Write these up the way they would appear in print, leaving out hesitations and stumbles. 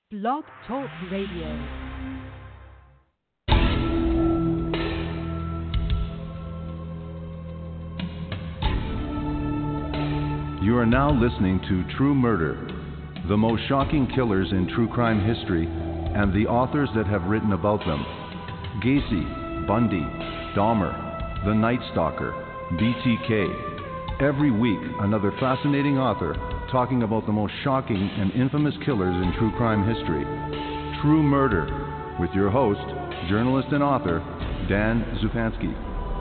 Blog Talk Radio. You are now listening to True Murder, the most shocking killers in true crime history and the authors that have written about them. Gacy, Bundy, Dahmer, The Night Stalker, BTK. Every week, another fascinating author talking about the most shocking and infamous killers in true crime history. True Murder, with your host, journalist and author, Dan Zupansky.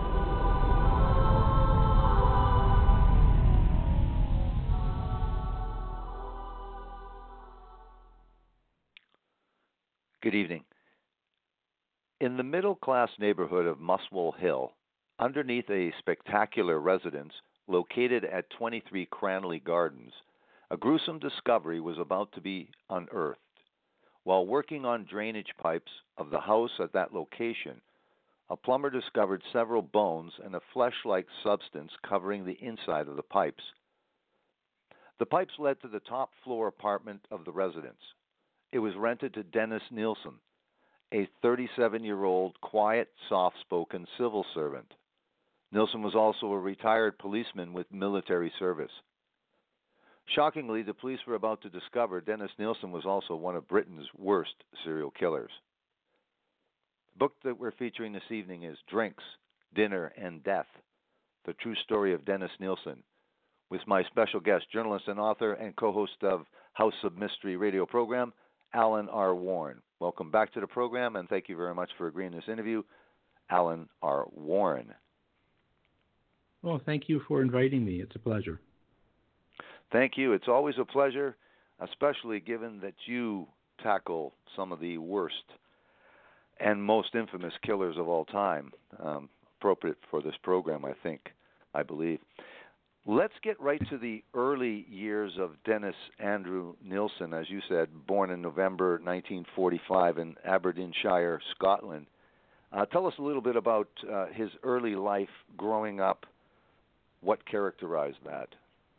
Good evening. In the middle-class neighborhood of Muswell Hill, underneath a spectacular residence located at 23 Cranley Gardens, a gruesome discovery was about to be unearthed. While working on drainage pipes of the house at that location, a plumber discovered several bones and a flesh-like substance covering the inside of the pipes. The pipes led to the top floor apartment of the residence. It was rented to Dennis Nielsen, a 37-year-old, quiet, soft-spoken civil servant. Nielsen was also a retired policeman with military service. Shockingly, the police were about to discover Dennis Nielsen was also one of Britain's worst serial killers. The book that we're featuring this evening is Drinks, Dinner, and Death, The True Story of Dennis Nielsen, with my special guest, journalist and author and co-host of House of Mystery radio program, Alan R. Warren. Welcome back to the program, and thank you very much for agreeing to this interview, Alan R. Warren. Well, thank you for inviting me. It's a pleasure. Thank you. It's always a pleasure, especially given that you tackle some of the worst and most infamous killers of all time. Appropriate for this program, I believe. Let's get right to the early years of Dennis Andrew Nielsen, as you said, born in November 1945 in Aberdeenshire, Scotland. Tell us a little bit about his early life growing up. What characterized that?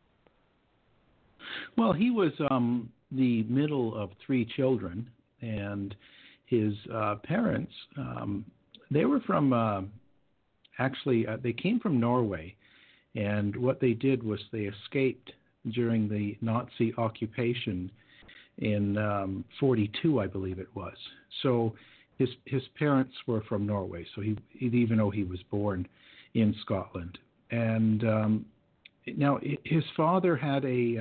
Well, he was the middle of three children, and his parents, they were from, they came from Norway, and what they did was they escaped during the Nazi occupation in 42, I believe it was. So his parents were from Norway, so even though he was born in Scotland. And now his father had a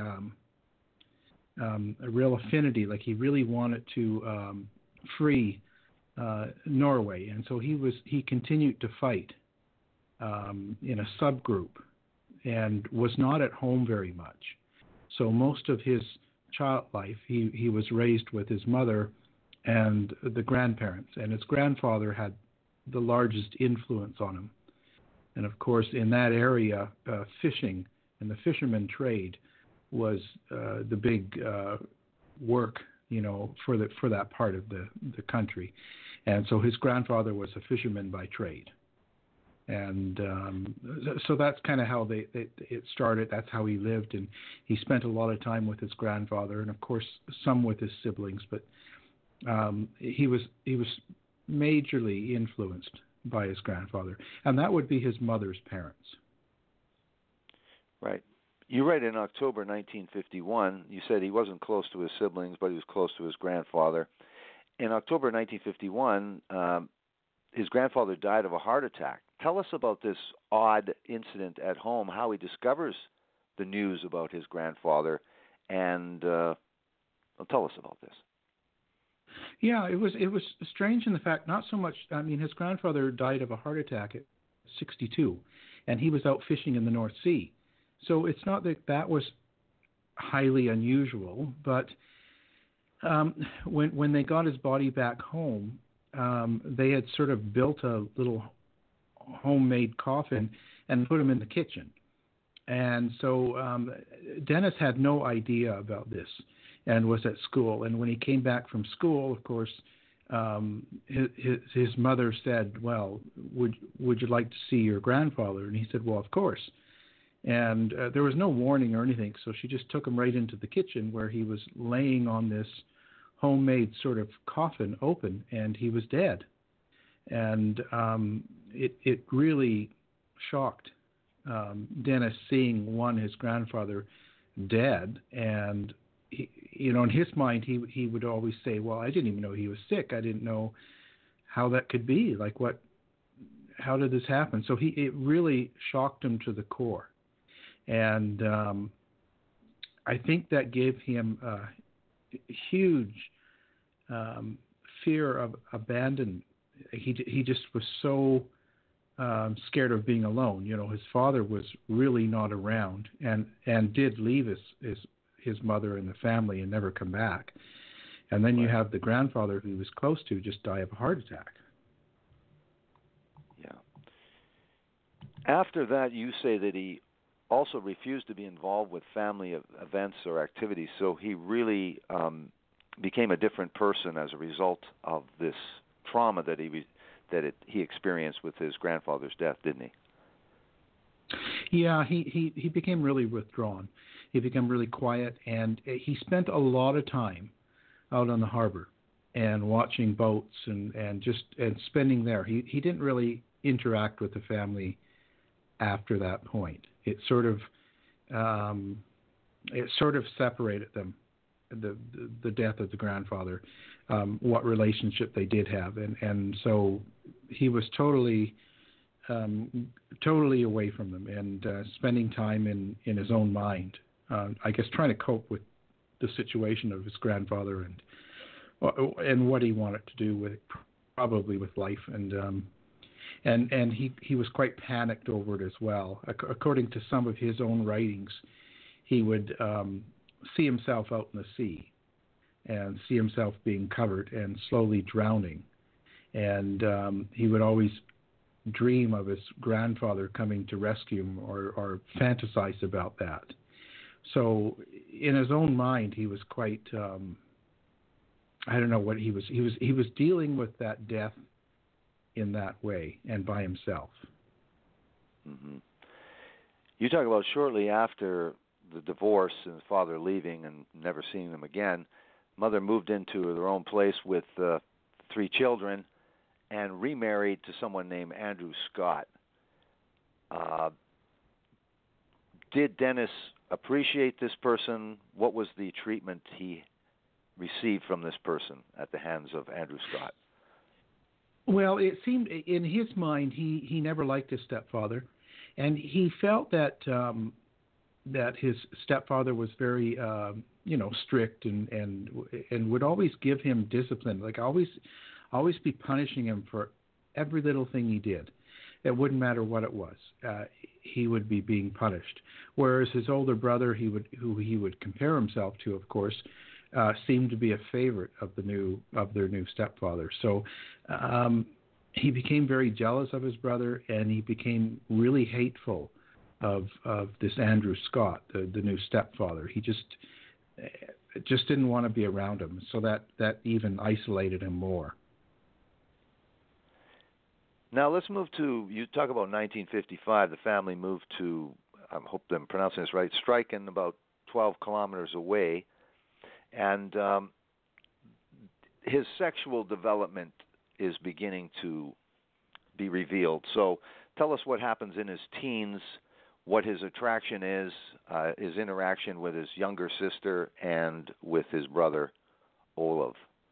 real affinity, like he really wanted to free Norway, and so he continued to fight in a subgroup and was not at home very much. So most of his child life, he was raised with his mother and the grandparents, and his grandfather had the largest influence on him. And of course, in that area, fishing and the fisherman trade was the big work, for that part of the country. And so his grandfather was a fisherman by trade. And so that's kind of how it started. That's how he lived, and he spent a lot of time with his grandfather, and of course some with his siblings. But he was majorly influenced by his grandfather, and that would be his mother's parents. Right. You write in October 1951, you said he wasn't close to his siblings, but he was close to his grandfather. In October 1951, his grandfather died of a heart attack. Tell us about this odd incident at home, how he discovers the news about his grandfather, and tell us about this. Yeah, it was strange in the fact, not so much, his grandfather died of a heart attack at 62, and he was out fishing in the North Sea. So it's not that was highly unusual, but when they got his body back home, they had sort of built a little homemade coffin and put him in the kitchen. And so Dennis had no idea about this and was at school. And when he came back from school, of course, his mother said, well, would you like to see your grandfather? And he said, well, of course. And there was no warning or anything, so she just took him right into the kitchen where he was laying on this homemade sort of coffin open, and he was dead. And it really shocked Dennis seeing his grandfather dead, and in his mind he would always say, "Well, I didn't even know he was sick. I didn't know how that could be. Like, how did this happen?" So it really shocked him to the core, and I think that gave him a huge fear of abandonment. He just was so scared of being alone. His father was really not around, and did leave his mother and the family and never come back. And then you have the grandfather who he was close to just die of a heart attack. Yeah. After that, you say that he also refused to be involved with family events or activities, so he really became a different person as a result of this trauma that he experienced with his grandfather's death, didn't he? Yeah, he became really withdrawn. He became really quiet, and he spent a lot of time out on the harbor and watching boats and spending there. He didn't really interact with the family after that point. It sort of separated them, the death of the grandfather, what relationship they did have, and so he was totally away from them and spending time in his own mind. I guess trying to cope with the situation of his grandfather and what he wanted to do with life, and he was quite panicked over it as well. According to some of his own writings, he would see himself out in the sea and see himself being covered and slowly drowning, and he would always dream of his grandfather coming to rescue him or fantasize about that. So in his own mind, he was quite, I don't know what he was dealing with that death in that way and by himself. Mm-hmm. You talk about shortly after the divorce and his father leaving and never seeing them again, mother moved into their own place with 3 children and remarried to someone named Andrew Scott. Did Dennis appreciate this person? What was the treatment he received from this person at the hands of Andrew Scott? Well, it seemed in his mind he never liked his stepfather, and he felt that his stepfather was very strict and would always give him discipline, like always be punishing him for every little thing he did. It wouldn't matter what it was. He would be being punished. Whereas his older brother, who he would compare himself to, of course, seemed to be a favorite of their new stepfather. So he became very jealous of his brother, and he became really hateful of this Andrew Scott, the new stepfather. He just didn't want to be around him. So that even isolated him more. Now let's move to, you talk about 1955, the family moved to, I hope I'm pronouncing this right, Stryken, about 12 kilometers away, and his sexual development is beginning to be revealed. So tell us what happens in his teens, what his attraction is, his interaction with his younger sister and with his brother, Olav.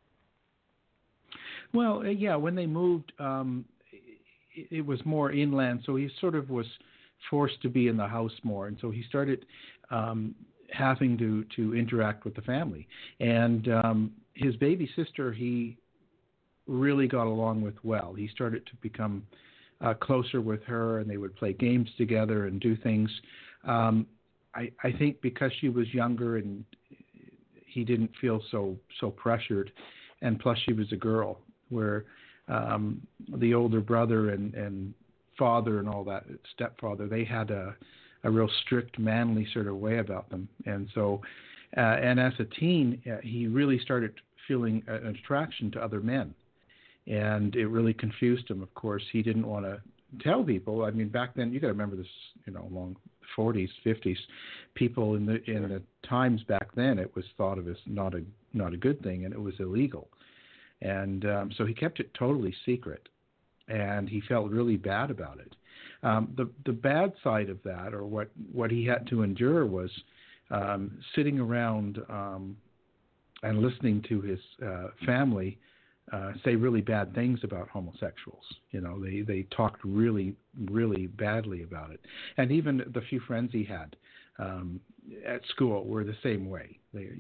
Well, yeah, when they moved, it was more inland, so he sort of was forced to be in the house more, and so he started having to interact with the family. And his baby sister, he really got along with well. He started to become closer with her, and they would play games together and do things. I think because she was younger and he didn't feel so pressured, and plus she was a girl, where the older brother and father and all that, stepfather, they had a real strict, manly sort of way about them. And so, and as a teen, he really started feeling an attraction to other men. And it really confused him, of course. He didn't want to tell people. I mean, back then, you got to remember this, long 40s, 50s. People in the times back then, it was thought of as not not a good thing, and it was illegal. And so he kept it totally secret, and he felt really bad about it. The bad side of that, or what he had to endure, was sitting around and listening to his family say really bad things about homosexuals. You know, they talked really, really badly about it. And even the few friends he had at school were the same way.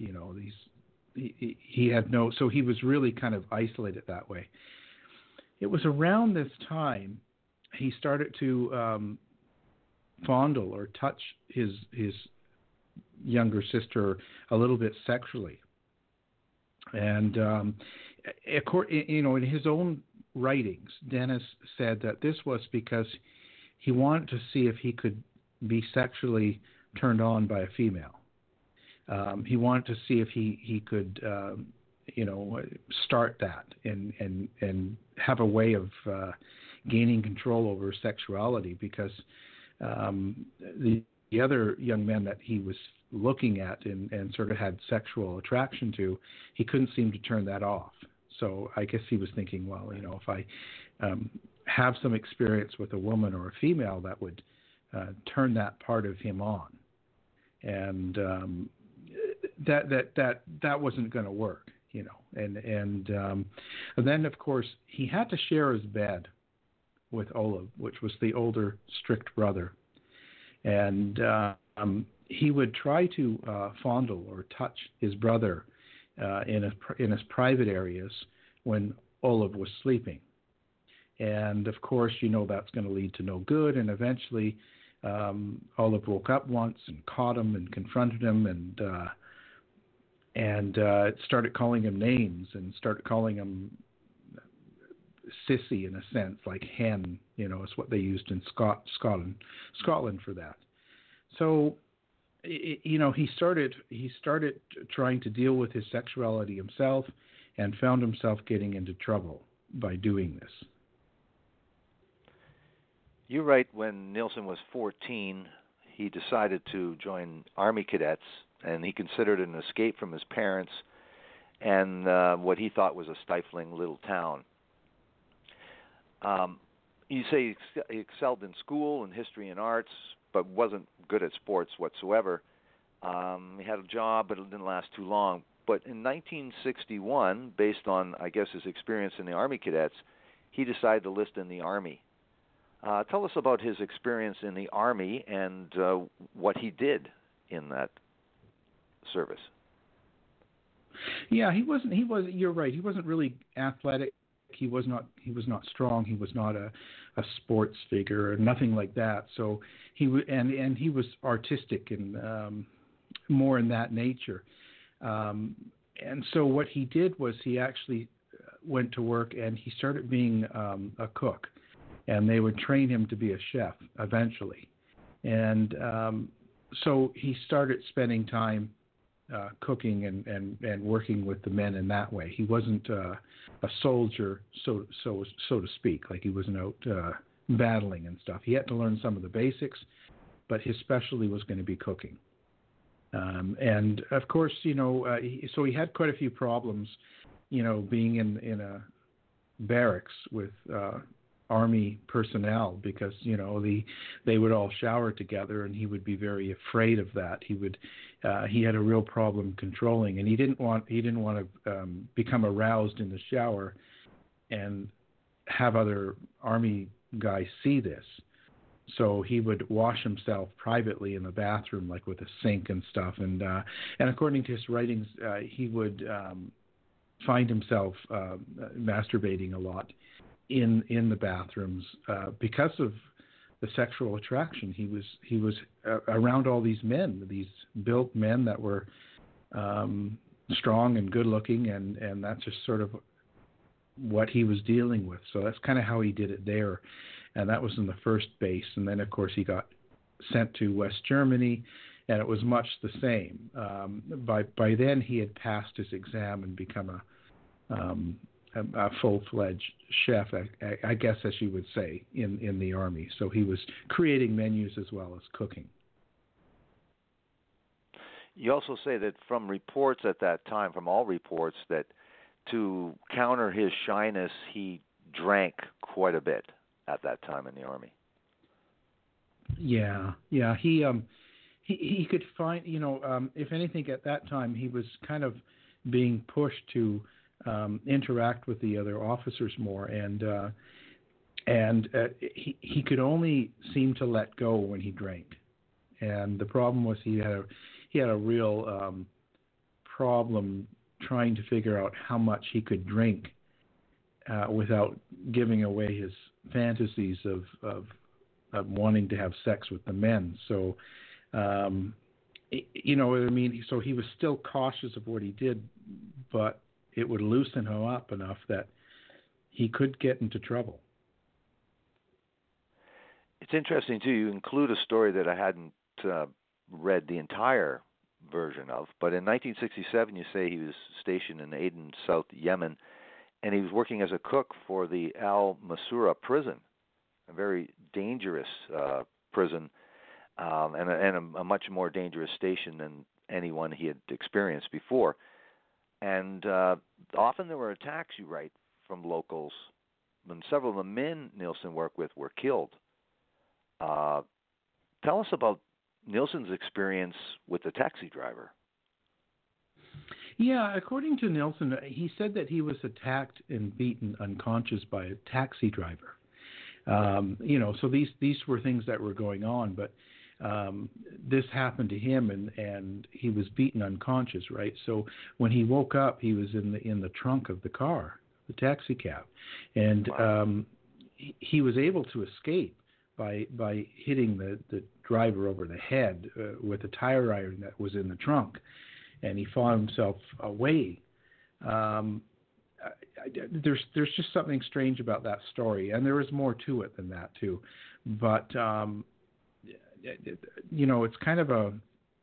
He had no, so he was really kind of isolated that way. It was around this time he started to fondle or touch his younger sister a little bit sexually. And in his own writings, Dennis said that this was because he wanted to see if he could be sexually turned on by a female. He wanted to see if he could, start that and have a way of gaining control over sexuality, because the other young men that he was looking at and sort of had sexual attraction to, he couldn't seem to turn that off. So I guess he was thinking, well, if I have some experience with a woman or a female, that would turn that part of him on. And that wasn't going to work, And then, of course, he had to share his bed with Olav, which was the older, strict brother. And he would try to fondle or touch his brother in his private areas when Olav was sleeping. And, of course, that's going to lead to no good. And eventually Olav woke up once and caught him and confronted him and started calling him names and started calling him sissy, in a sense, like hen, is what they used in Scotland for that. So, he started trying to deal with his sexuality himself and found himself getting into trouble by doing this. You write when Nilsen was 14, he decided to join Army cadets, and he considered an escape from his parents and what he thought was a stifling little town. You say he excelled in school and history and arts, but wasn't good at sports whatsoever. He had a job, but it didn't last too long. But in 1961, based on, I guess, his experience in the Army cadets, he decided to enlist in the Army. Tell us about his experience in the Army and what he did in that service. Yeah, you're right. He wasn't really athletic. He was not strong. He was not a sports figure or nothing like that. So he was artistic and more in that nature. And so what he did was he actually went to work and he started being a cook, and they would train him to be a chef eventually. And so he started spending time cooking and working with the men in that way. He wasn't a soldier, so to speak, like he wasn't out battling and stuff. He had to learn some of the basics, but his specialty was going to be cooking. And of course, so he had quite a few problems, being in a barracks with Army personnel, because they would all shower together, and he would be very afraid of that. He had a real problem controlling, and he didn't want to become aroused in the shower and have other Army guys see this. So he would wash himself privately in the bathroom, like with a sink and stuff. And according to his writings, he would find himself masturbating a lot in the bathrooms because of the sexual attraction. He was around all these men, these built men that were strong and good looking, and that's just sort of what he was dealing with. So that's kind of how he did it there. And that was in the first base. And then, of course, he got sent to West Germany, and it was much the same. By then, he had passed his exam and become a full-fledged chef, I guess, as you would say, in the Army. So he was creating menus as well as cooking. You also say that from reports at that time, from all reports, that to counter his shyness, he drank quite a bit at that time in the Army. Yeah. He could find, if anything, at that time he was kind of being pushed to interact with the other officers more, and he could only seem to let go when he drank. And the problem was he had a real problem trying to figure out how much he could drink without giving away his fantasies of wanting to have sex with the men. So, you know what I mean? So he was still cautious of what he did, but it would loosen him up enough that he could get into trouble. It's interesting, too. You include a story that I hadn't read the entire version of, but in 1967 you say he was stationed in Aden, South Yemen, and he was working as a cook for the Al Masura prison, a very dangerous prison, and a much more dangerous station than anyone he had experienced before. And often there were attacks, you write, from locals, and several of the men Nilsen worked with were killed. Tell us about Nilsen's experience with the taxi driver. Yeah, according to Nilsen, he said that he was attacked and beaten unconscious by a taxi driver. So these were things that were going on, but this happened to him, and he was beaten unconscious, right? So when he woke up, he was in the trunk of the car, the taxi cab, and wow. He was able to escape by hitting the driver over the head with a tire iron that was in the trunk, and he fought himself away. There's just something strange about that story, and there is more to it than that too. But it's kind of a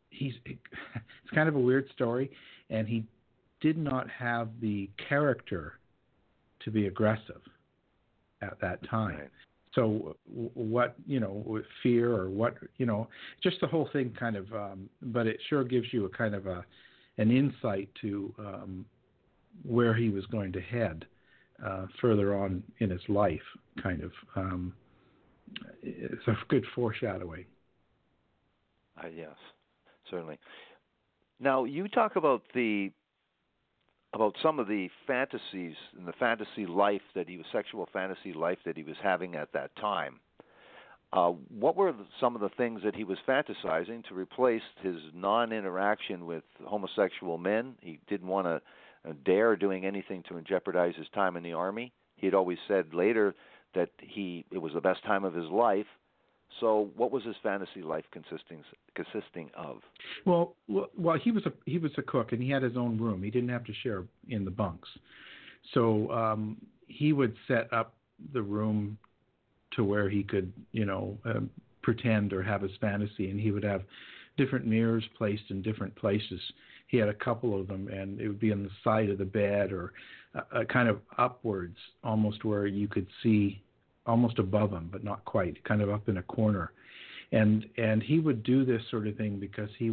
weird story, and he did not have the character to be aggressive at that time. Right. So what, with fear or what, just the whole thing kind of, but it sure gives you a kind of an insight to where he was going to head further on in his life, kind of. It's a good foreshadowing. Yes, certainly. Now, you talk about some of the fantasies and the fantasy life sexual fantasy life that he was having at that time. What were some of the things that he was fantasizing to replace his non-interaction with homosexual men? He didn't want to dare doing anything to jeopardize his time in the Army. He had always said later that it was the best time of his life. So, what was his fantasy life consisting of? Well, he was a cook, and he had his own room. He didn't have to share in the bunks. So he would set up the room to where he could, pretend or have his fantasy, and he would have different mirrors placed in different places. He had a couple of them, and it would be on the side of the bed or kind of upwards, almost where you could see almost above him, but not quite, kind of up in a corner. And he would do this sort of thing because he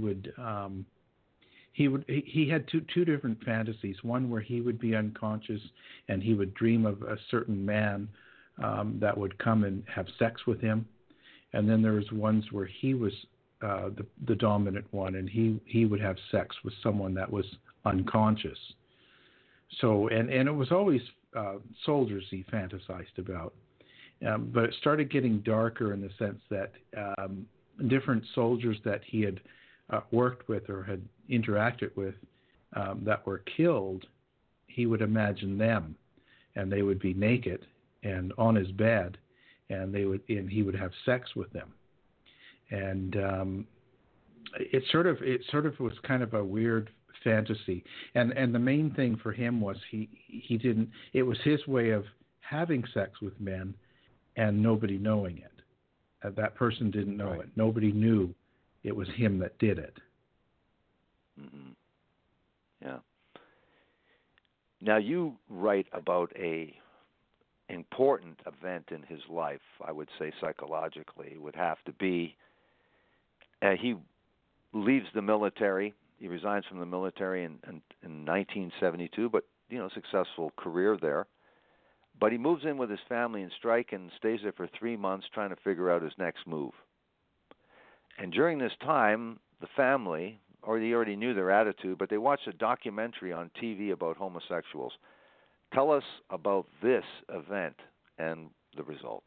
had two different fantasies. One where he would be unconscious and he would dream of a certain man that would come and have sex with him. And then there was ones where he was the dominant one, and he would have sex with someone that was unconscious. So, and it was always soldiers he fantasized about. But it started getting darker in the sense that different soldiers that he had worked with or had interacted with that were killed, he would imagine them, and they would be naked and on his bed, and he would have sex with them. And it sort of was kind of a weird fantasy. And the main thing for him was he didn't. It was his way of having sex with men and nobody knowing it. That person didn't know it. Nobody knew it was him that did it. Mm-hmm. Yeah. Now you write about a important event in his life, I would say psychologically. It would have to be he leaves the military He resigns from the military in 1972, but successful career there. But he moves in with his family in Strike and stays there for 3 months trying to figure out his next move. And during this time, the family, or they already knew their attitude, but they watched a documentary on TV about homosexuals. Tell us about this event and the result.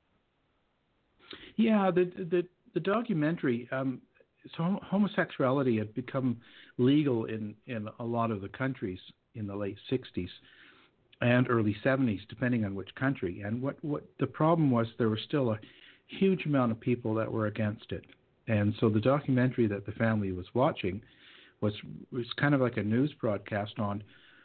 Yeah, the documentary. So homosexuality had become legal in a lot of the countries in the late 60s and early 70s, depending on which country. And what the problem was, there was still a huge amount of people that were against it. And so the documentary that the family was watching was kind of like a news broadcast on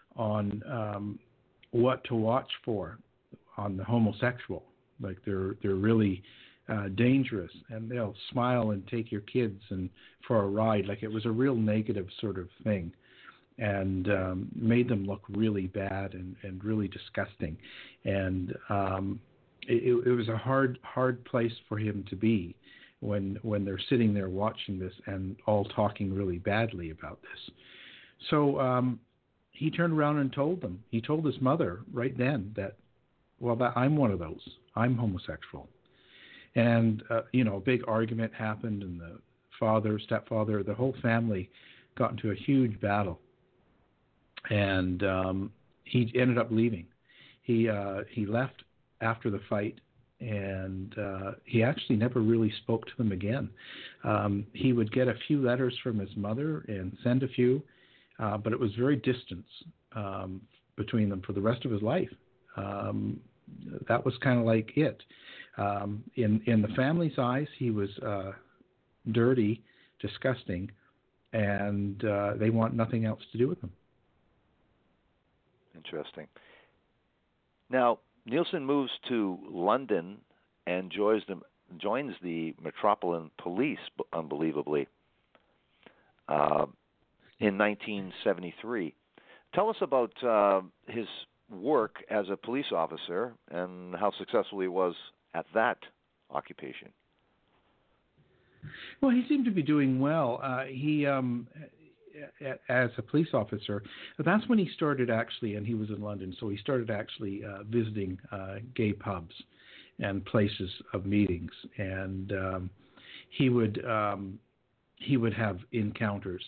what to watch for on the homosexual. Like they're really dangerous, and they'll smile and take your kids and for a ride. Like it was a real negative sort of thing, and made them look really bad and really disgusting. And it was a hard place for him to be when they're sitting there watching this and all talking really badly about this. So he turned around and told them. He told his mother right then that I'm one of those. I'm homosexual. And, a big argument happened, and the father, stepfather, the whole family got into a huge battle. And he ended up leaving. He left after the fight, and he actually never really spoke to them again. He would get a few letters from his mother and send a few, but it was very distant between them for the rest of his life. That was kind of like it. In the family's eyes, he was dirty, disgusting, and they want nothing else to do with him. Interesting. Now, Nielsen moves to London and joins the Metropolitan Police, unbelievably, in 1973. Tell us about his work as a police officer and how successful he was at that occupation. Well, he seemed to be doing well. He as a police officer, that's when he started actually, and he was in London, so he started actually visiting gay pubs and places of meetings, and he would have encounters,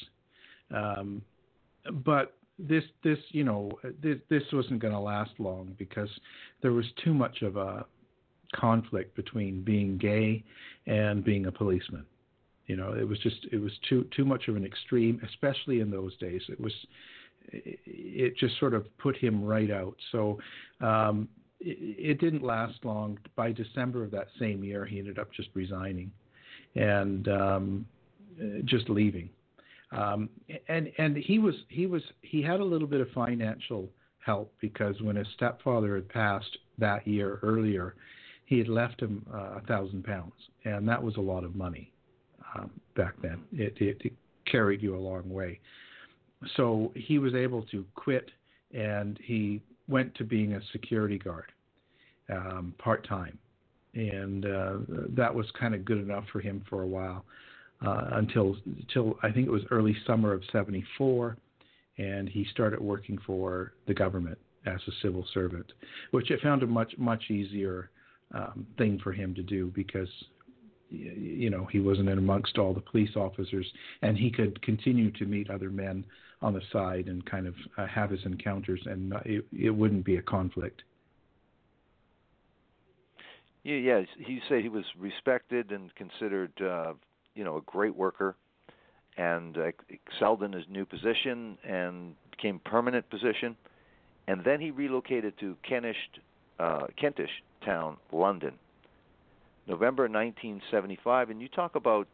but this wasn't going to last long because there was too much of a conflict between being gay and being a policeman. It was too much of an extreme, especially in those days. It just sort of put him right out. So it didn't last long. By December of that same year, he ended up just resigning and just leaving. And he had a little bit of financial help because when his stepfather had passed that year earlier, he had left him £1,000, and that was a lot of money. Back then, it carried you a long way. So he was able to quit, and he went to being a security guard part-time. And that was kind of good enough for him for a while until I think it was early summer of 1974, and he started working for the government as a civil servant, which I found a much easier thing for him to do because he wasn't in amongst all the police officers, and he could continue to meet other men on the side and kind of have his encounters, and it wouldn't be a conflict. Yeah, he said he was respected and considered, a great worker, and excelled in his new position and became permanent position, and then he relocated to Kentish Town, London. November 1975, and you talk about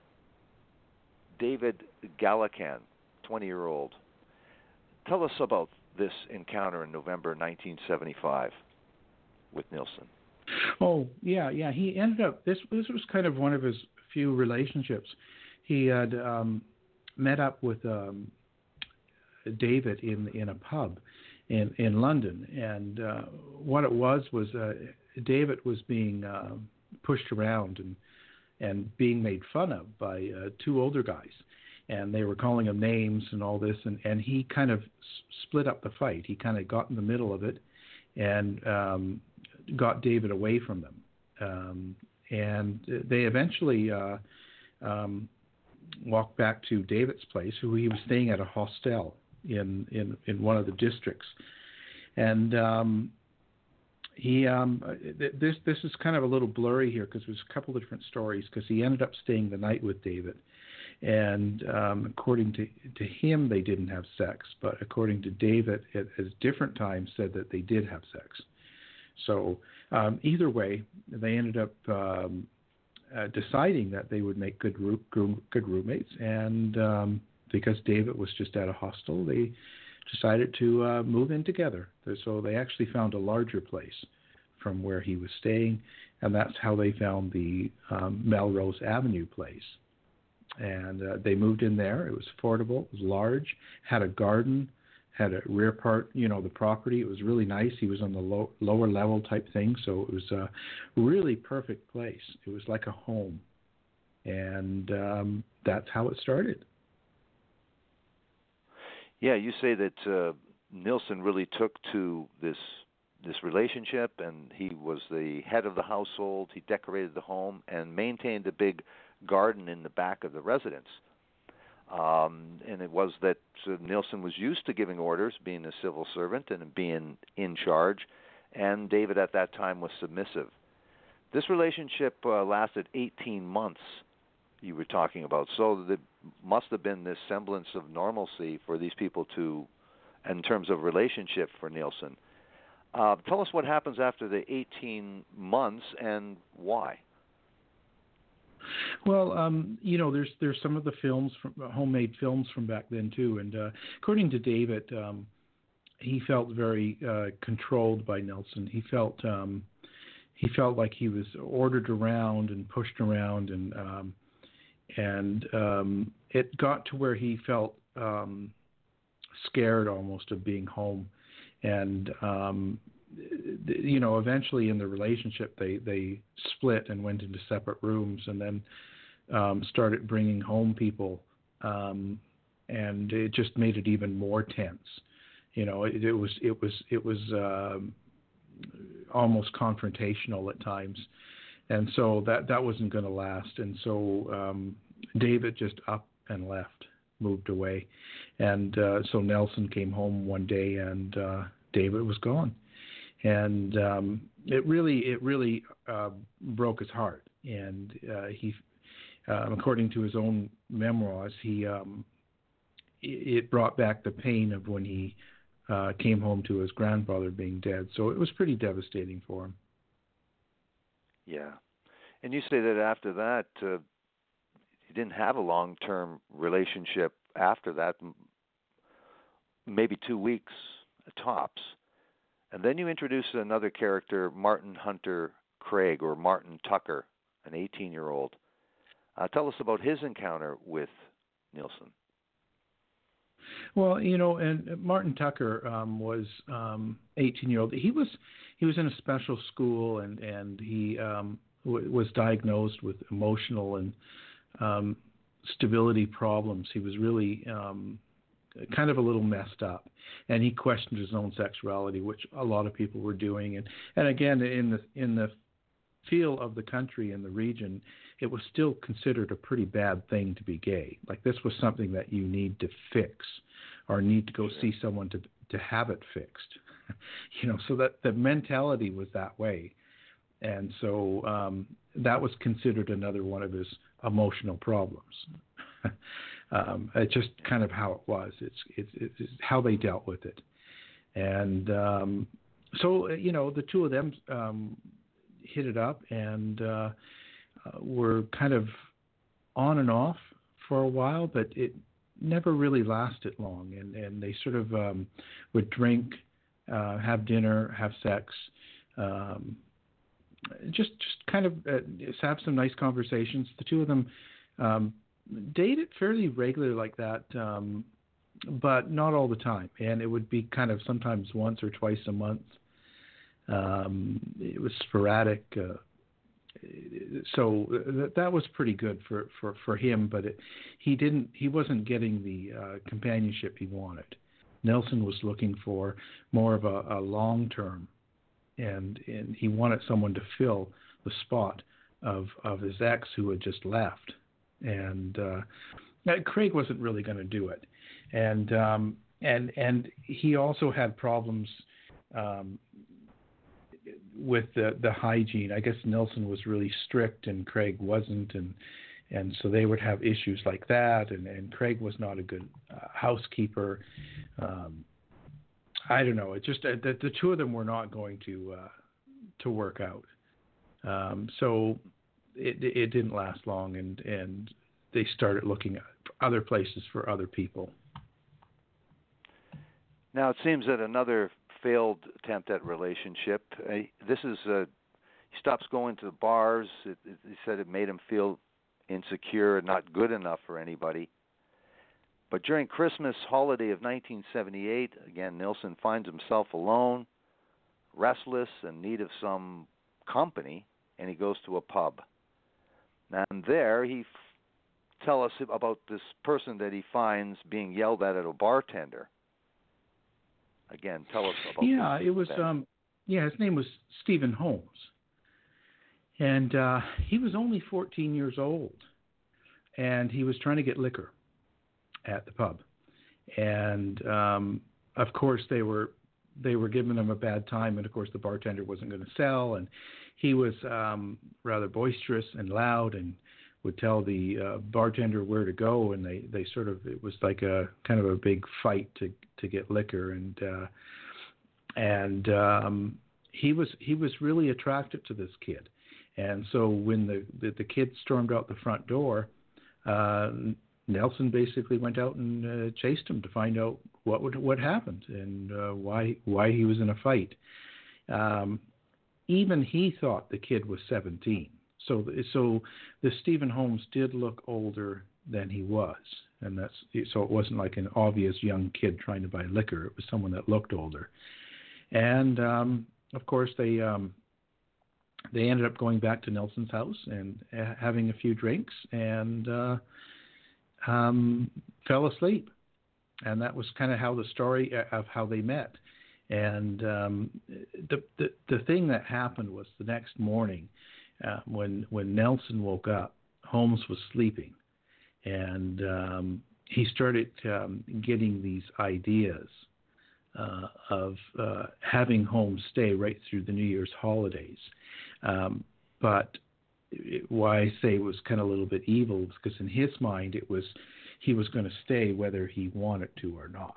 David Gallican, 20-year-old. Tell us about this encounter in November 1975 with Nielsen. Oh, yeah. He ended up, this was kind of one of his few relationships. He had met up with David in a pub in London, and what it was David was being pushed around and being made fun of by two older guys. and they were calling him names and all this, and he kind of split up the fight. He kind of got in the middle of it and got David away from them. And they eventually walked back to David's place, who he was staying at a hostel in one of the districts. And this is kind of a little blurry here because there's a couple of different stories, because he ended up staying the night with David. And according to him, they didn't have sex, but according to David, at different times said that they did have sex. So either way, they ended up deciding that they would make good roommates, and because David was just at a hostel, they decided to move in together. So they actually found a larger place from where he was staying, and that's how they found the Melrose Avenue place. And they moved in there. It was affordable. It was large, had a garden, had a rear part, the property. It was really nice. He was on the lower level type thing, so it was a really perfect place. It was like a home. And that's how it started. Yeah, you say that Nilsen really took to this relationship, and he was the head of the household. He decorated the home and maintained a big garden in the back of the residence. And it was that Nilsen was used to giving orders, being a civil servant and being in charge, and David at that time was submissive. This relationship lasted 18 months, you were talking about, so there must have been this semblance of normalcy for these people in terms of relationship for Nilsen. Tell us what happens after the 18 months and why. Well, there's some of the films, homemade films from back then too, and according to David, he felt very controlled by Nilsen. He felt like he was ordered around and pushed around, and it got to where he felt scared almost of being home, and eventually in the relationship they split and went into separate rooms, and then started bringing home people, and it just made it even more tense. It was almost confrontational at times, and so that wasn't going to last. And so David just up and left, moved away, and so Nilsen came home one day, and David was gone. And it really broke his heart. And he, according to his own memoirs, it brought back the pain of when he came home to his grandfather being dead. So it was pretty devastating for him. Yeah, and you say that after that, he didn't have a long-term relationship after that, maybe 2 weeks tops. And then you introduce another character, Martin Hunter Craig, or Martin Tucker, an 18-year-old. Tell us about his encounter with Nilsen. Well, and Martin Tucker was 18-year-old. He was in a special school, and he was diagnosed with emotional and stability problems. He was really kind of a little messed up, and he questioned his own sexuality, which a lot of people were doing. And again, in the feel of the country and the region, it was still considered a pretty bad thing to be gay. Like, this was something that you need to fix, or need to go see someone to have it fixed. So that the mentality was that way, and so that was considered another one of his emotional problems. It's just kind of how it was. It's how they dealt with it. And so, the two of them hit it up, and were kind of on and off for a while, but it never really lasted long. And they sort of would drink, have dinner, have sex, just kind of have some nice conversations. The two of them dated fairly regularly like that, but not all the time. And it would be kind of sometimes once or twice a month. It was sporadic so that was pretty good for him, but he wasn't getting the companionship he wanted. Nelson was looking for more of a long term, and he wanted someone to fill the spot of his ex who had just left, and Craig wasn't really going to do it, and he also had problems with the hygiene. I guess Nelson was really strict and Craig wasn't, and so they would have issues like that, and Craig was not a good housekeeper. I don't know. It just the two of them were not going to work out. So it didn't last long, and they started looking at other places for other people. Now it seems that another failed attempt at relationship. This is he stops going to the bars. He said it made him feel insecure and not good enough for anybody. But during Christmas holiday of 1978, again, Nilsen finds himself alone, restless, in need of some company, and he goes to a pub. And there he tell us about this person that he finds being yelled at a bartender. Again, tell us about this. Yeah, it was, his name was Stephen Holmes. And he was only 14 years old. And he was trying to get liquor at the pub. And, of course, they were giving him a bad time. And, of course, the bartender wasn't going to sell. And he was rather boisterous and loud and would tell the bartender where to go, and they sort of, it was like a kind of a big fight to get liquor, and he was really attracted to this kid, and so when the kid stormed out the front door, Nelson basically went out and chased him to find out what happened and why he was in a fight. Even he thought the kid was 17. So the Stephen Holmes did look older than he was, and so it wasn't like an obvious young kid trying to buy liquor. It was someone that looked older, and of course they ended up going back to Nelson's house and having a few drinks and fell asleep, and that was kind of how the story of how they met. And the thing that happened was the next morning. When Nelson woke up, Holmes was sleeping, and he started getting these ideas of having Holmes stay right through the New Year's holidays. But why I say it was kind of a little bit evil is because in his mind he was going to stay whether he wanted to or not.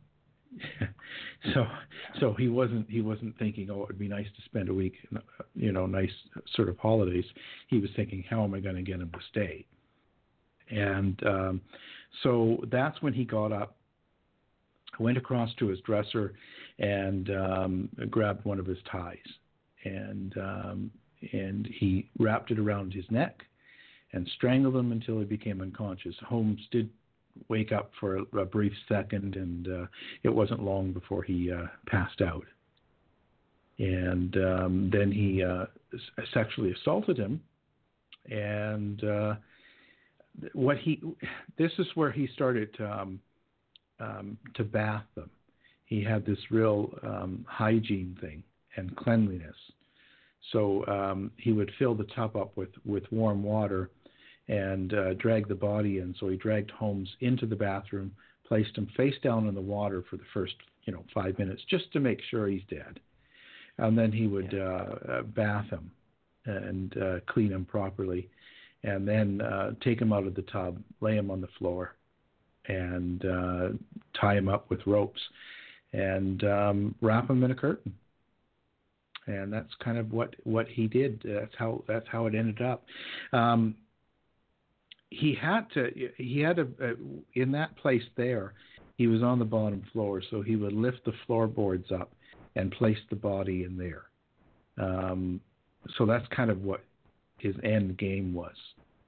So he wasn't thinking, oh, it would be nice to spend a week, nice sort of holidays. He was thinking, how am I going to get him to stay? And so that's when he got up, went across to his dresser, and grabbed one of his ties, and he wrapped it around his neck and strangled him until he became unconscious. Holmes did wake up for a brief second, and it wasn't long before he passed out. And then he sexually assaulted him, and this is where he started to bath them. He had this real hygiene thing and cleanliness. So he would fill the tub up with warm water and drag the body in. So he dragged Holmes into the bathroom, placed him face down in the water for the first 5 minutes just to make sure he's dead. And then he would bath him and clean him properly, and then take him out of the tub, lay him on the floor, and tie him up with ropes, and wrap him in a curtain. And that's kind of what he did. That's how it ended up. He had in that place there, he was on the bottom floor, so he would lift the floorboards up and place the body in there. So that's kind of what his end game was.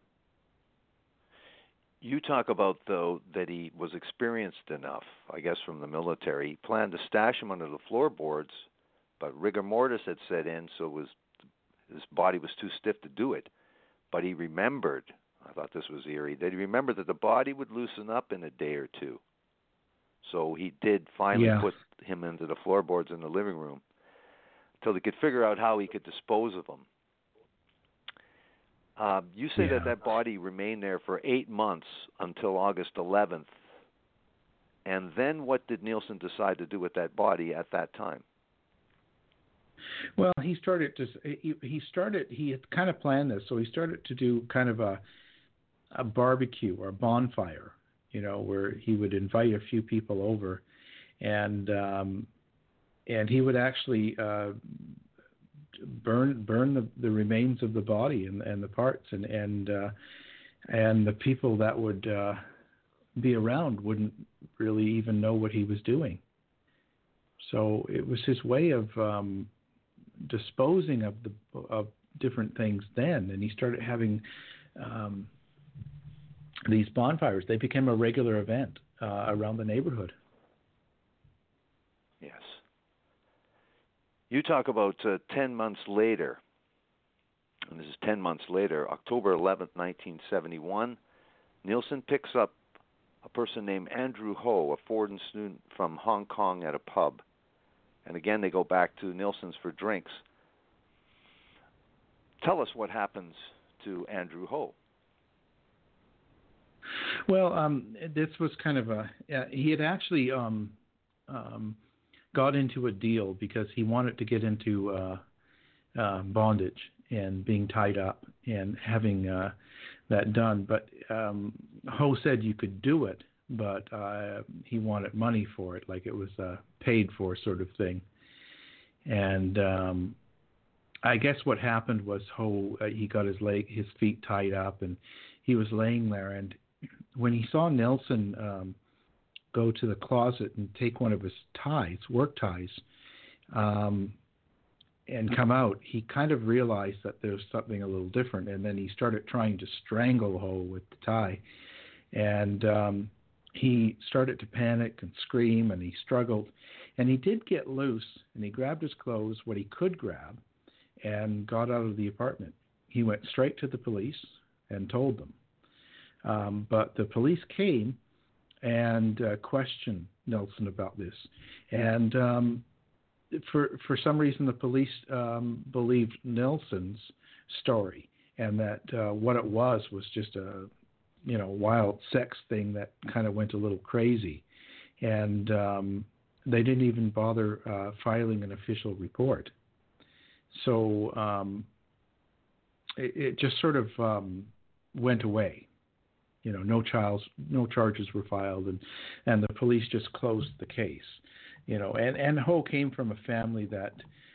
You talk about, though, that he was experienced enough, I guess, from the military. He planned to stash him under the floorboards, but rigor mortis had set in, so His body was too stiff to do it. But he remembered, I thought this was eerie, that he remembered that the body would loosen up in a day or two. So he did finally put him into the floorboards in the living room until they could figure out how he could dispose of him. You say that body remained there for 8 months until August 11th. And then what did Nielsen decide to do with that body at that time? Well, he had kind of planned this, so he started to do kind of a barbecue or a bonfire, where he would invite a few people over, and he would actually burn the remains of the body and the parts, and the people that would be around wouldn't really even know what he was doing. So it was his way of disposing of different things then, and he started having these bonfires. They became a regular event around the neighborhood. Yes. You talk about 10 months later, and this is 10 months later, October 11th, 1971, Nielsen picks up a person named Andrew Ho, a Fordham student from Hong Kong, at a pub. And again, they go back to Nielsen's for drinks. Tell us what happens to Andrew Ho. Well, this was kind of he had actually got into a deal because he wanted to get into bondage and being tied up and having that done. But Ho said you could do it, but he wanted money for it, like it was a paid for sort of thing. And I guess what happened was Ho, he got his feet tied up, and he was laying there. And when he saw Nielsen go to the closet and take one of his ties, work ties, and come out, he kind of realized that there was something a little different. And then he started trying to strangle Ho with the tie. And he started to panic and scream, and he struggled. And he did get loose, and he grabbed his clothes, what he could grab, and got out of the apartment. He went straight to the police and told them. But the police came and questioned Nielsen about this. And for some reason, the police believed Nielsen's story, and that what it was just a wild sex thing that kind of went a little crazy. And they didn't even bother filing an official report. So it just sort of went away. No charges were filed, and the police just closed the case. And Ho came from a family that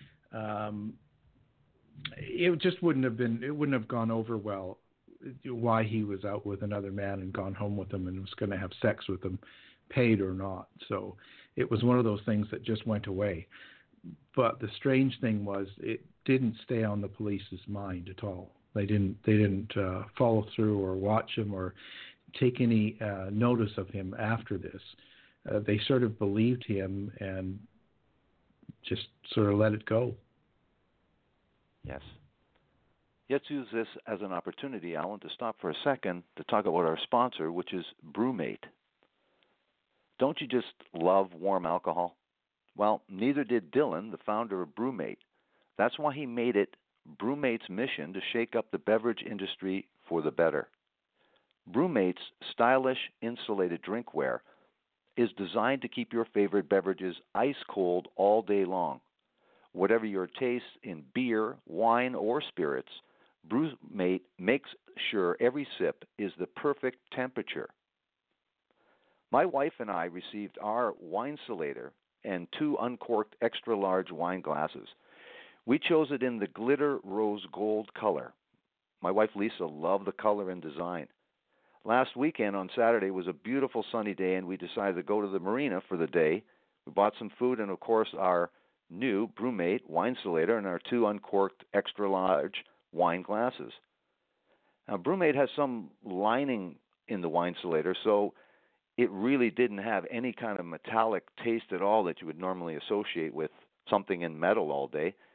it just wouldn't have gone over well why he was out with another man and gone home with him and was going to have sex with him, paid or not. So it was one of those things that just went away. But the strange thing was it didn't stay on the police's mind at all. They didn't follow through or watch him or take any notice of him after this. They sort of believed him and just sort of let it go. Yes. Let's use this as an opportunity, Alan, to stop for a second to talk about our sponsor, which is BrewMate. Don't you just love warm alcohol? Well, neither did Dylan, the founder of BrewMate. That's why he made it BrewMate's mission to shake up the beverage industry for the better. BrewMate's stylish insulated drinkware is designed to keep your favorite beverages ice cold all day long. Whatever your taste in beer, wine, or spirits, BrewMate makes sure every sip is the perfect temperature. My wife and I received our Wineculator and 2 uncorked extra-large wine glasses. We chose it in the glitter rose gold color. My wife Lisa loved the color and design. Last weekend on Saturday was a beautiful sunny day, and we decided to go to the marina for the day. We bought some food and, of course, our new BrewMate Wineculator and our 2 uncorked extra-large wine glasses. Now, BrewMate has some lining in the Wineculator, so it really didn't have any kind of metallic taste at all that you would normally associate with something in metal all day.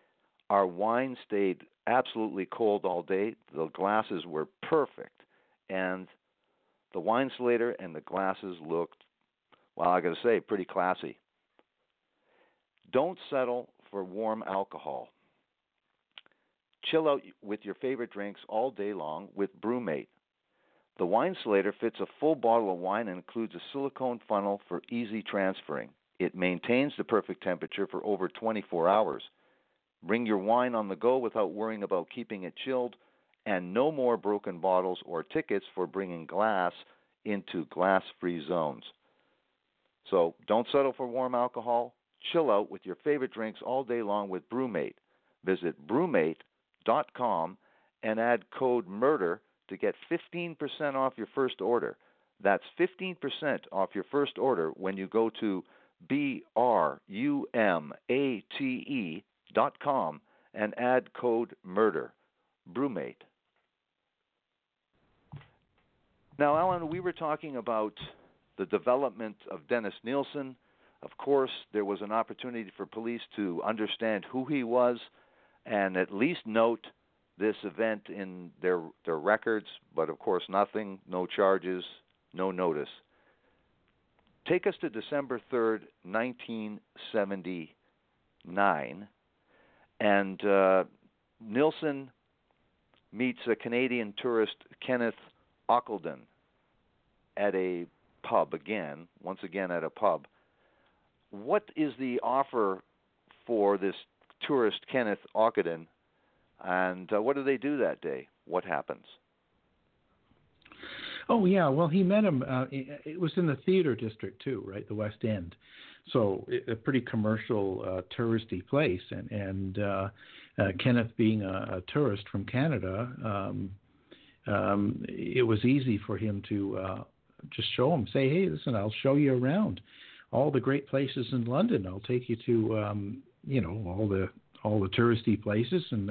Our wine stayed absolutely cold all day. The glasses were perfect, and the wine slater and the glasses looked, well, I got to say, pretty classy. Don't settle for warm alcohol. Chill out with your favorite drinks all day long with BrewMate. The wine slater fits a full bottle of wine and includes a silicone funnel for easy transferring. It maintains the perfect temperature for over 24 hours. Bring your wine on the go without worrying about keeping it chilled, and no more broken bottles or tickets for bringing glass into glass-free zones. So don't settle for warm alcohol. Chill out with your favorite drinks all day long with BrewMate. Visit brewmate.com and add code MURDER to get 15% off your first order. That's 15% off your first order when you go to brumate.com and add code MURDER. BrewMate. Now, Alan, we were talking about the development of Dennis Nilsen. Of course, there was an opportunity for police to understand who he was and at least note this event in their records, but of course nothing, no charges, no notice. Take us to December 3rd, 1979, and Nilsen meets a Canadian tourist, Kenneth Ockenden, at a pub once again at a pub. What is the offer for this tourist, Kenneth Ockenden, and what do they do that day? What happens? Oh, yeah. Well, he met him. It was in the theater district, too, right? The West End. So a pretty commercial, touristy place. And Kenneth being a tourist from Canada, it was easy for him to just show him, say, hey, listen, I'll show you around all the great places in London. I'll take you to, all the touristy places and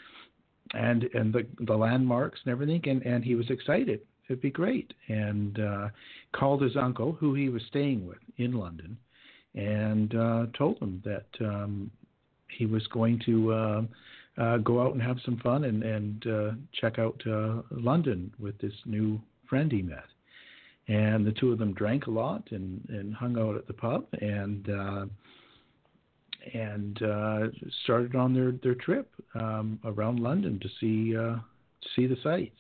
the landmarks and everything. And he was excited. It'd be great. And called his uncle, who he was staying with in London, and told him that he was going to go out and have some fun and check out London with this new friend he met. And the two of them drank a lot and hung out at the pub and started on their trip around London to see the sights.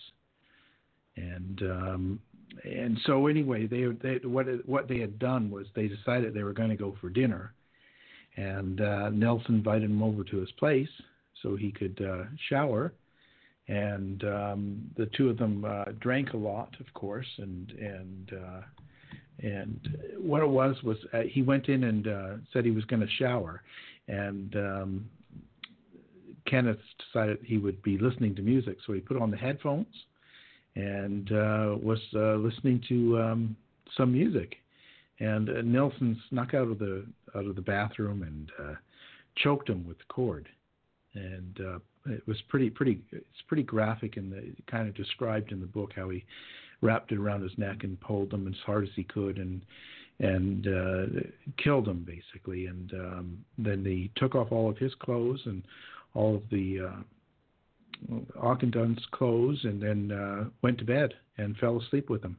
And so anyway, what they had done was they decided they were going to go for dinner, and Nilsen invited him over to his place so he could shower, and the two of them drank a lot, of course, and what it was he went in and said he was going to shower, and Kenneth decided he would be listening to music, so he put on the headphones and was listening to some music, and Nilsen snuck out of the bathroom and choked him with the cord, and it was pretty graphic, and kind of described in the book how he wrapped it around his neck and pulled him as hard as he could and killed him basically, and then he took off all of his clothes and all of the Ockenden's clothes, and then went to bed and fell asleep with him.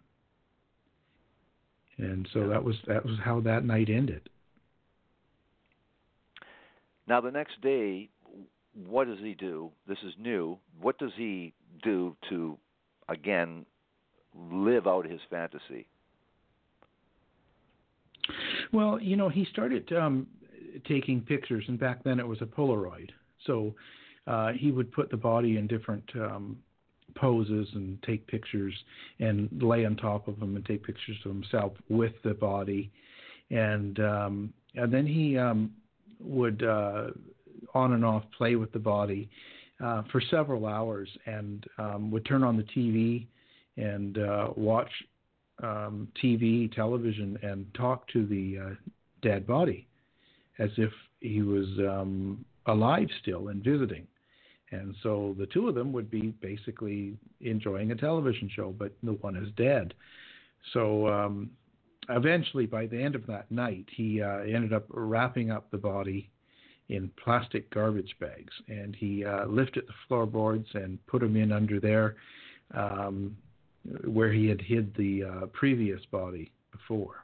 And so that was how that night ended. Now the next day, what does he do? This is new. What does he do to, again, live out his fantasy? Well, he started taking pictures, and back then it was a Polaroid. So he would put the body in different poses and take pictures and lay on top of them and take pictures of himself with the body. And then he would on and off play with the body for several hours, and would turn on the TV and watch television, and talk to the dead body as if he was alive still and visiting. And so the two of them would be basically enjoying a television show, but the one is dead. So eventually, by the end of that night, he ended up wrapping up the body in plastic garbage bags, and he lifted the floorboards and put them in under there, where he had hid the previous body before.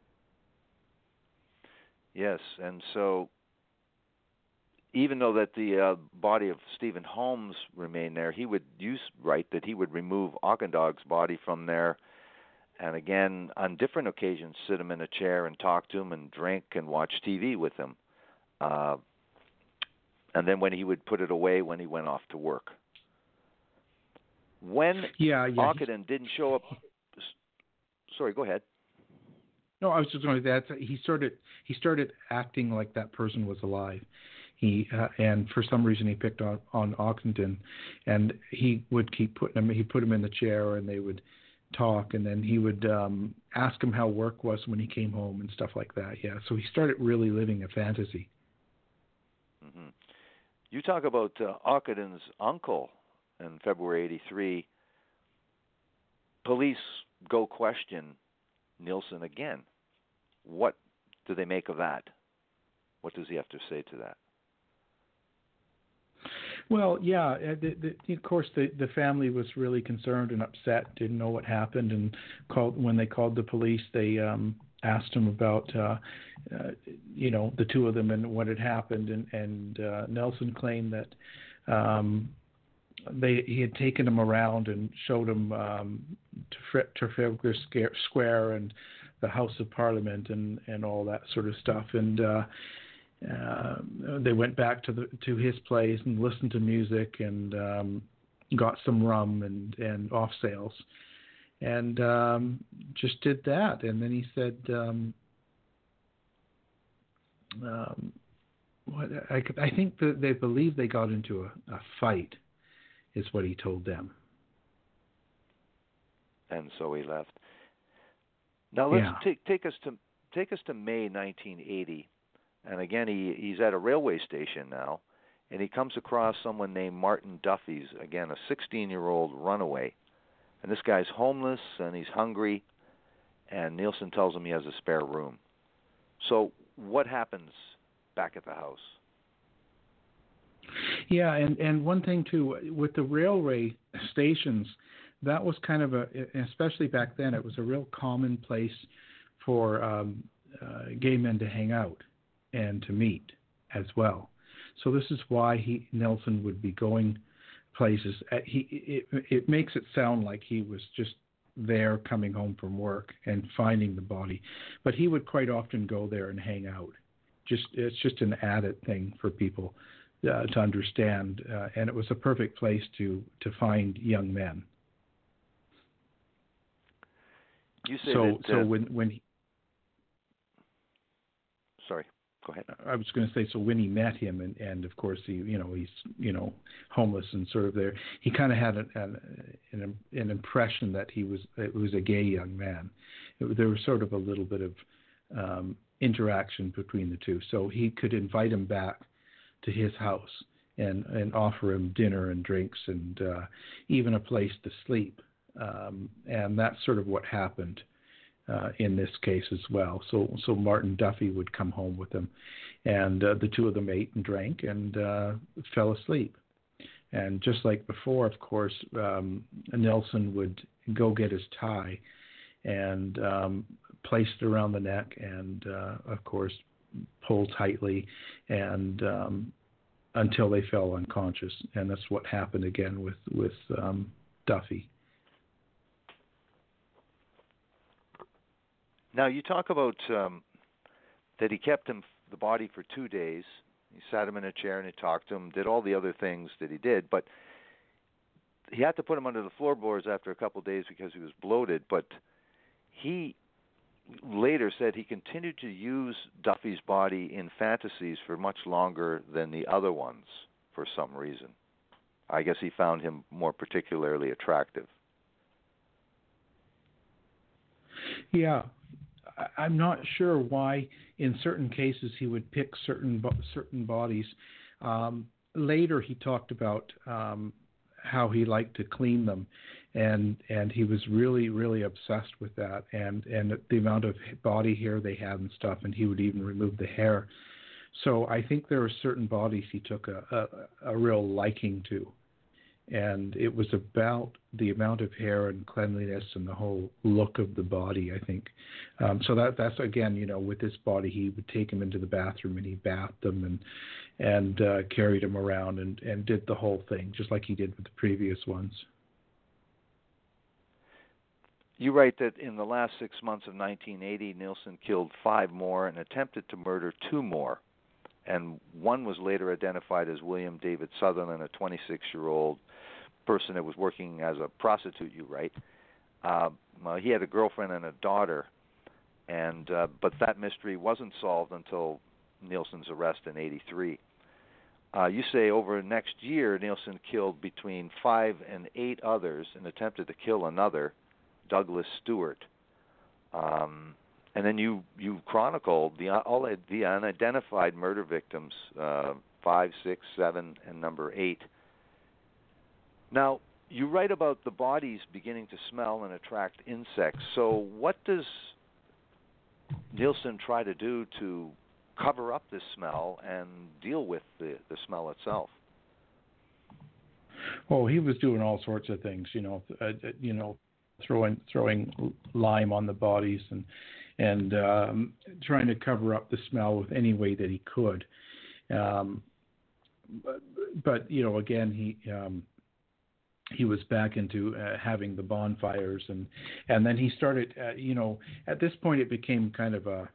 Yes, and so even though that the body of Stephen Holmes remained there, he would he would remove Auchendog's body from there, and again, on different occasions, sit him in a chair and talk to him and drink and watch TV with him. And then when he would put it away when he went off to work. When Auchendon didn't show up... Sorry, go ahead. No, I was just going to say that he started acting like that person was alive. And for some reason he picked on Auchendon, and he would keep putting him. He put him in the chair, and they would talk, and then he would ask him how work was when he came home and stuff like that. Yeah, so he started really living a fantasy. Mm-hmm. You talk about Auchendon's uncle in February '83. Police go question Nilsen again. What do they make of that? What does he have to say to that? Well, yeah, of course the family was really concerned and upset, didn't know what happened, and when they called the police, they asked him about the two of them and what had happened, and Nelson claimed that he had taken him around and showed him Trafalgar Square and the House of Parliament and all that sort of stuff, and they went back to his place and listened to music and got some rum and off sales, and just did that. And then he said, I think that they believe they got into a fight, is what he told them. And so he left. Now let's take us to May 1980. And again, he's at a railway station now, and he comes across someone named Martin Duffy's, again, a 16-year-old runaway. And this guy's homeless, and he's hungry, and Nilsen tells him he has a spare room. So what happens back at the house? Yeah, and one thing, too, with the railway stations, that was kind of especially back then, it was a real common place for gay men to hang out and to meet as well. So this is why Nilsen would be going places. It makes it sound like he was just there coming home from work and finding the body, but he would quite often go there and hang out. It's just an added thing for people to understand, and it was a perfect place to find young men. You say when he, sorry. Go ahead. I was going to say, so when he met him, and of course he's homeless and sort of there, he kind of had an impression that it was a gay young man. There was sort of a little bit of interaction between the two, so he could invite him back to his house and offer him dinner and drinks and even a place to sleep, and that's sort of what happened. In this case as well. So Martin Duffy would come home with him, and the two of them ate and drank and fell asleep. And just like before, of course, Nilsen would go get his tie and place it around the neck and, of course, pull tightly and until they fell unconscious. And that's what happened again with Duffy. Now, you talk about that he kept the body for 2 days. He sat him in a chair and he talked to him, did all the other things that he did, but he had to put him under the floorboards after a couple of days because he was bloated. But he later said he continued to use Duffy's body in fantasies for much longer than the other ones for some reason. I guess he found him more particularly attractive. Yeah. I'm not sure why in certain cases he would pick certain bodies. Later he talked about how he liked to clean them, and he was really, really obsessed with that, and the amount of body hair they had and stuff, and he would even remove the hair. So I think there are certain bodies he took a real liking to. And it was about the amount of hair and cleanliness and the whole look of the body, I think. So that's again, with this body, he would take him into the bathroom and he bathed them and carried him around and did the whole thing, just like he did with the previous ones. You write that in the last 6 months of 1980, Nielsen killed 5 more and attempted to murder 2 more. And one was later identified as William David Sutherland, a 26-year-old person that was working as a prostitute, you write. He had a girlfriend and a daughter, and but that mystery wasn't solved until Nielsen's arrest in 1983. You say over the next year, Nielsen killed between 5 and 8 others and attempted to kill another, Douglas Stewart. And then you chronicled the unidentified murder victims, 5, 6, 7, and number 8. Now, you write about the bodies beginning to smell and attract insects. So what does Nielsen try to do to cover up this smell and deal with the smell itself? Oh, he was doing all sorts of things, throwing lime on the bodies and trying to cover up the smell with any way that he could. But again, he was back into having the bonfires, and then he started, at this point it became kind of a,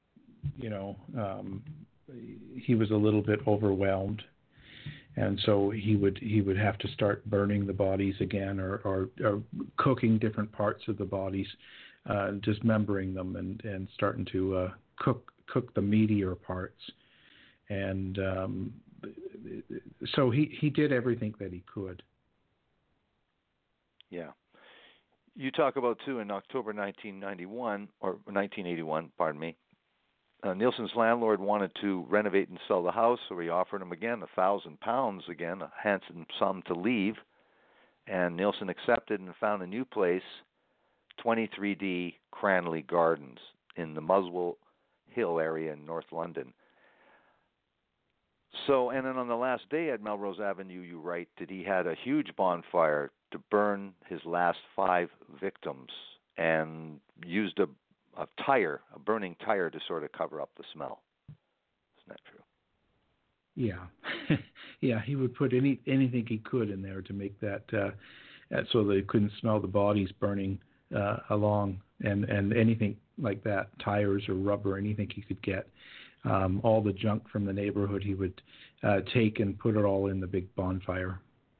he was a little bit overwhelmed. And so he would have to start burning the bodies again, or cooking different parts of the bodies, dismembering them and starting to cook the meatier parts. And so he did everything that he could. Yeah. You talk about, too, in October 1981, pardon me, Nielsen's landlord wanted to renovate and sell the house, so he offered him again £1,000, again, a handsome sum to leave. And Nielsen accepted and found a new place, 23D Cranley Gardens in the Muswell Hill area in North London. So, and then on the last day at Melrose Avenue, you write that he had a huge bonfire to burn his last 5 victims and used a burning tire to sort of cover up the smell. Isn't that true? Yeah. Yeah, he would put anything he could in there to make that so they couldn't smell the bodies burning along, and anything like that, tires or rubber, anything he could get. All the junk from the neighborhood he would take and put it all in the big bonfire.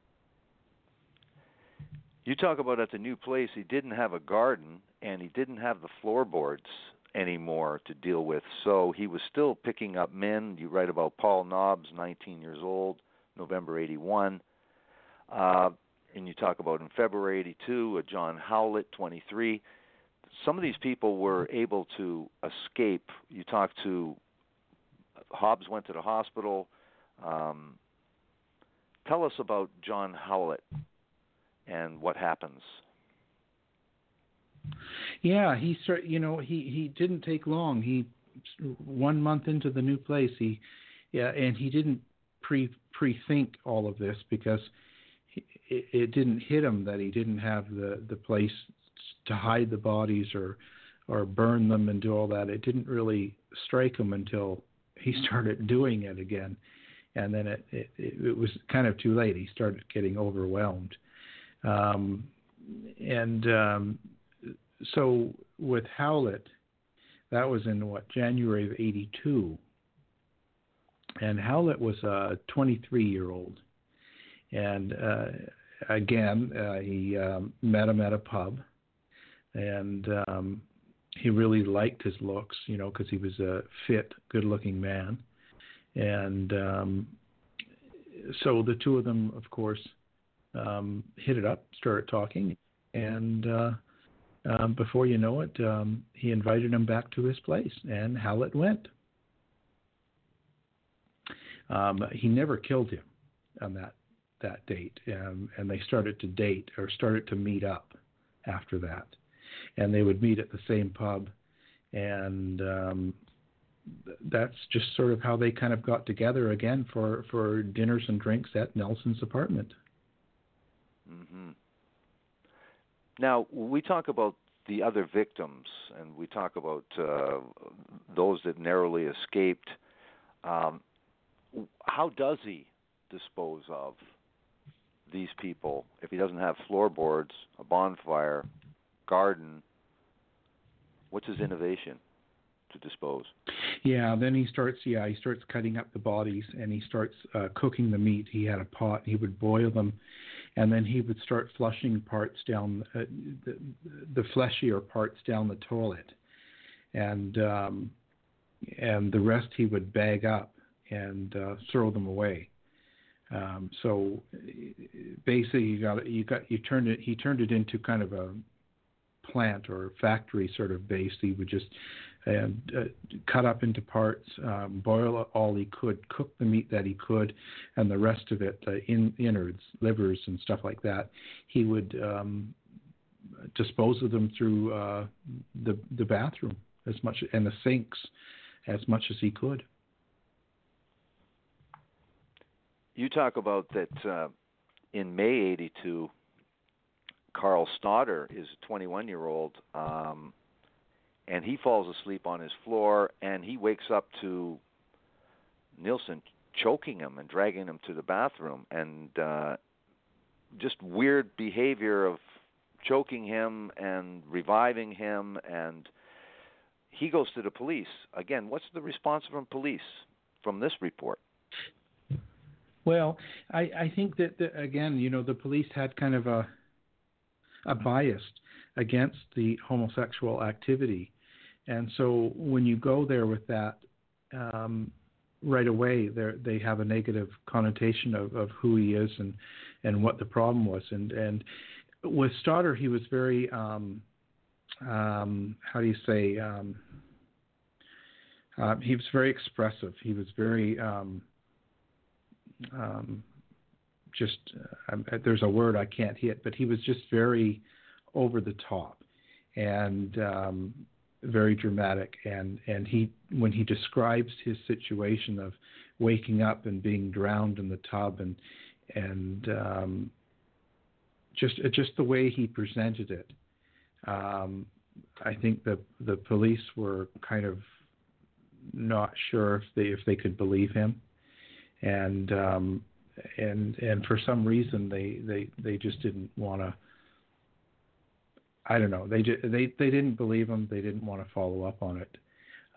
You talk about at the new place, he didn't have a garden and he didn't have the floorboards anymore to deal with, so he was still picking up men. You write about Paul Nobbs, 19 years old, November 81. And you talk about in February 82, a John Howlett, 23. Some of these people were able to escape. You talk to Hobbs went to the hospital. Tell us about John Howlett and what happens. Yeah, he didn't take long. 1 month into the new place, and he didn't pre-think all of this because it didn't hit him that he didn't have the place to hide the bodies or burn them and do all that. It didn't really strike him until he started doing it again, and then it was kind of too late. He started getting overwhelmed, so with Howlett, that was in January of 82, and Howlett was a 23-year-old, and again he met him at a pub, and he really liked his looks, because he was a fit, good-looking man. And so the two of them, of course, hit it up, started talking. And before you know it, he invited him back to his place, and Howlett went. He never killed him on that date. And they started to date or started to meet up after that. And they would meet at the same pub, and that's just sort of how they kind of got together again for dinners and drinks at Nelson's apartment. Mm-hmm. Now, we talk about the other victims, and we talk about those that narrowly escaped. How does he dispose of these people if he doesn't have floorboards, a bonfire, garden? What's his innovation to dispose? Yeah, then he starts cutting up the bodies, and he starts cooking the meat. He had a pot. He would boil them, and then he would start flushing parts down the fleshier parts down the toilet, and the rest he would bag up and throw them away. So basically, he turned it into kind of a plant or factory sort of base. He would just cut up into parts, boil all he could, cook the meat that he could, and the rest of it, innards, livers, and stuff like that, he would dispose of them through the bathroom as much, and the sinks as much as he could. You talk about that in May '82, Carl Stodder is a 21-year-old, and he falls asleep on his floor, and he wakes up to Nilsen choking him and dragging him to the bathroom, and just weird behavior of choking him and reviving him, and he goes to the police. Again, what's the response from police from this report? Well, I think that, again, the police had kind of a bias against the homosexual activity. And so when you go there with that, right away, they have a negative connotation of who he is and what the problem was. And with Stodder, he was very, how do you say, he was very expressive. He was very, there's a word I can't hit, but he was just very over the top and very dramatic. And he, when he describes his situation of waking up and being drowned in the tub and just the way he presented it, I think the police were kind of not sure if they could believe him. And for some reason they just didn't want to. I don't know. They didn't believe him. They didn't want to follow up on it.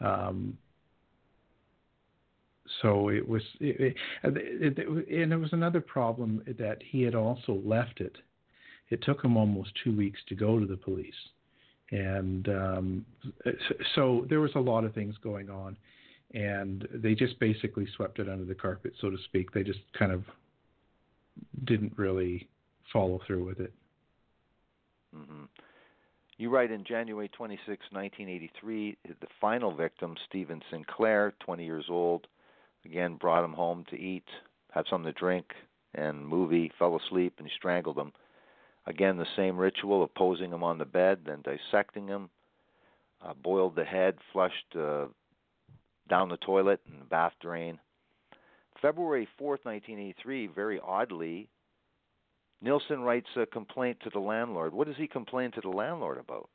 So it was, and there was another problem that he had also left it. It took him almost 2 weeks to go to the police, and so there was a lot of things going on. And they just basically swept it under the carpet, so to speak. They just kind of didn't really follow through with it. Mm-hmm. You write in January 26, 1983, the final victim, Stephen Sinclair, 20 years old, again brought him home to eat, had something to drink, and movie, fell asleep, and he strangled him. Again, the same ritual of posing him on the bed, then dissecting him, boiled the head, flushed down the toilet and the bath drain. February 4th, 1983, very oddly, Nilsen writes a complaint to the landlord. What does he complain to the landlord about?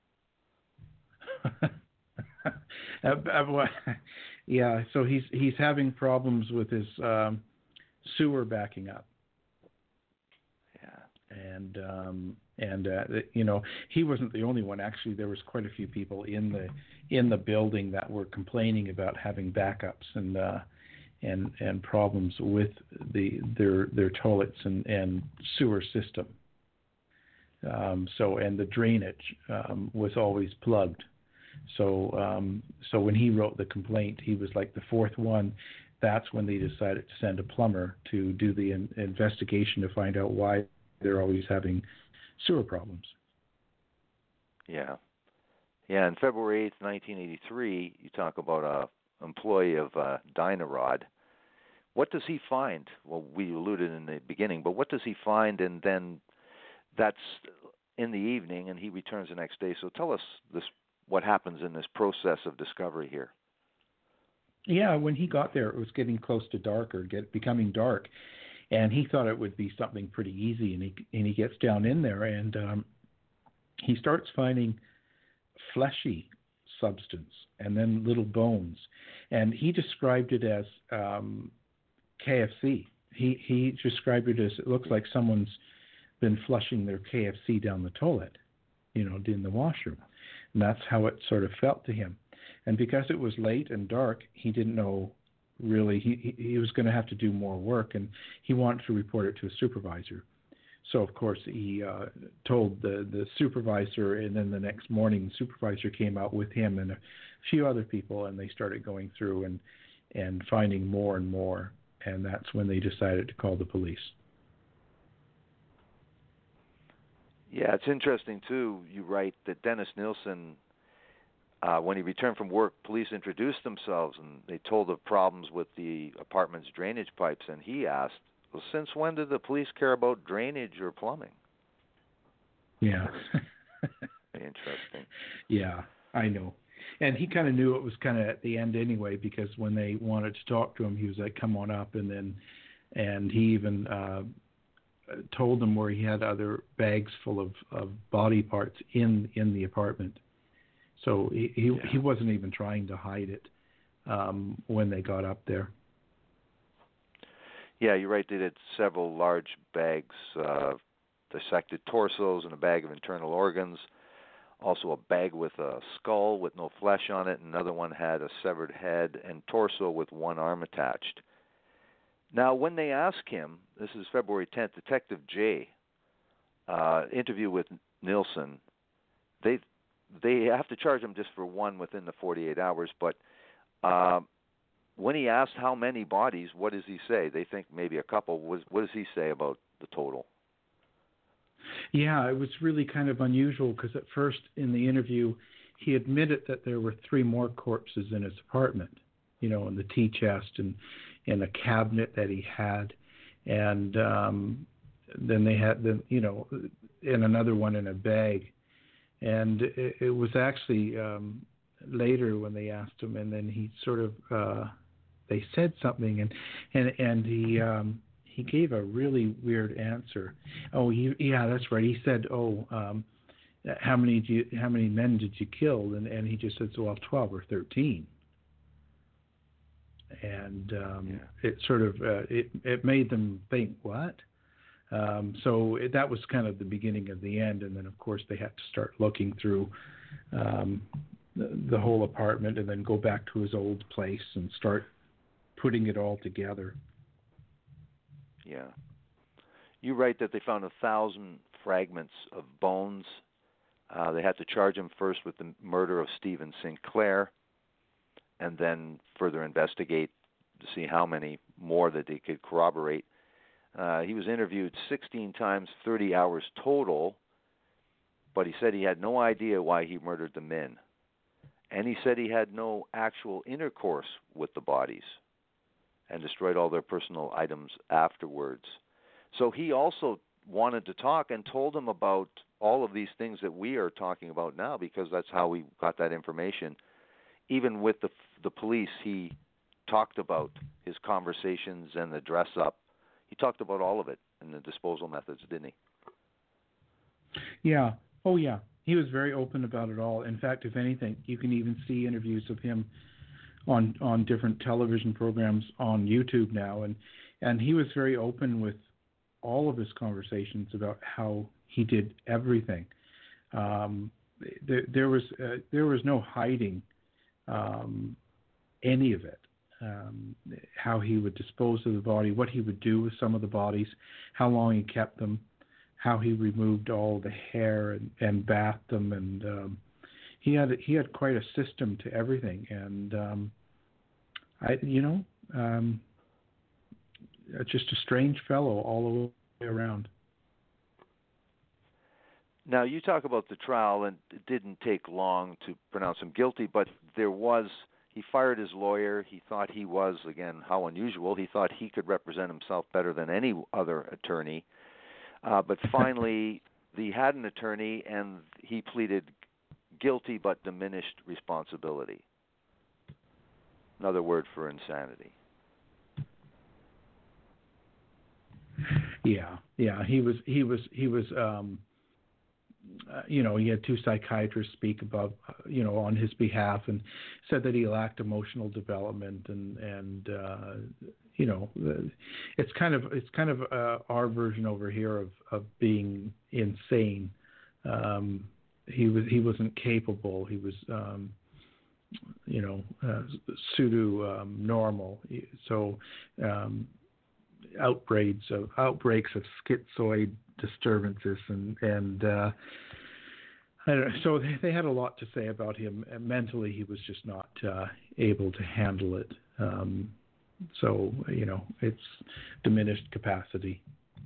Yeah, so he's having problems with his sewer backing up. Yeah. And he wasn't the only one. Actually, there was quite a few people in the building that were complaining about having backups and problems with their toilets and sewer system. And the drainage was always plugged. So when he wrote the complaint, he was like the fourth one. That's when they decided to send a plumber to do the investigation to find out why they're always having sewer problems. Yeah. Yeah, on February 8th, 1983, you talk about an employee of Dynarod. What does he find? Well, we alluded in the beginning, but what does he find? And then that's in the evening, and he returns the next day. So tell us what happens in this process of discovery here. Yeah, when he got there, it was getting close to dark or becoming dark, and he thought it would be something pretty easy. And he gets down in there, and he starts finding fleshy substance and then little bones, and he described it as KFC. He described it as it looks like someone's been flushing their KFC down the toilet, in the washroom, and that's how it sort of felt to him. And because it was late and dark, he didn't know really. He was going to have to do more work, and he wanted to report it to a supervisor. So, of course, he told the supervisor, and then the next morning the supervisor came out with him and a few other people, and they started going through and finding more and more, and that's when they decided to call the police. Yeah, it's interesting, too. You write that Dennis Nilsen, when he returned from work, police introduced themselves, and they told of problems with the apartment's drainage pipes, and he asked, well, since when did the police care about drainage or plumbing? Yeah. Interesting. Yeah, I know. And he kind of knew it was kind of at the end anyway, because when they wanted to talk to him, he was like, come on up. And he even told them where he had other bags full of body parts in the apartment. So he wasn't even trying to hide it when they got up there. Yeah, you're right. They did several large bags, dissected torsos and a bag of internal organs. Also a bag with a skull with no flesh on it. Another one had a severed head and torso with one arm attached. Now, when they ask him, this is February 10th, Detective J, interview with Nilsen, they have to charge him just for one within the 48 hours, but when he asked how many bodies, what does he say? They think maybe a couple. What does he say about the total? Yeah, it was really kind of unusual because at first in the interview, he admitted that there were 3 more corpses in his apartment, in the tea chest and in a cabinet that he had. And then they had, in another one in a bag. And it was actually later when they asked him, and then he sort of, they said something, and he gave a really weird answer. Oh, yeah, that's right. He said, how many men did you kill? And he just said, well, 12 or 13. And it sort of it made them think, what? So that was kind of the beginning of the end, and then of course they had to start looking through the whole apartment, and then go back to his old place and start putting it all together. Yeah. You write that they found 1,000 fragments of bones. They had to charge him first with the murder of Stephen Sinclair, and then further investigate to see how many more that they could corroborate. He was interviewed 16 times, 30 hours total, but he said he had no idea why he murdered the men. And he said he had no actual intercourse with the bodies and destroyed all their personal items afterwards. So he also wanted to talk and told them about all of these things that we are talking about now, because that's how we got that information. Even with the police, he talked about his conversations and the dress up. He talked about all of it and the disposal methods, didn't he? Yeah. Oh, yeah. He was very open about it all. In fact, if anything, you can even see interviews of him on different television programs on YouTube now, and he was very open with all of his conversations about how he did everything. There was no hiding any of it. How he would dispose of the body, what he would do with some of the bodies, how long he kept them, how he removed all the hair and bathed them, and he had quite a system to everything. And just a strange fellow all the way around. Now, you talk about the trial, and it didn't take long to pronounce him guilty, but he fired his lawyer. He thought he was, again, how unusual, he thought he could represent himself better than any other attorney. But finally, he had an attorney, and he pleaded guilty but diminished responsibility. another word for insanity. Yeah. He was. He had two psychiatrists speak about, on his behalf, and said that he lacked emotional development, and it's kind of our version over here of being insane. He wasn't capable. He was, pseudo normal. So outbreaks of schizoid disturbances, and I don't know, so they had a lot to say about him. Mentally, he was just not able to handle it. So it's diminished capacity.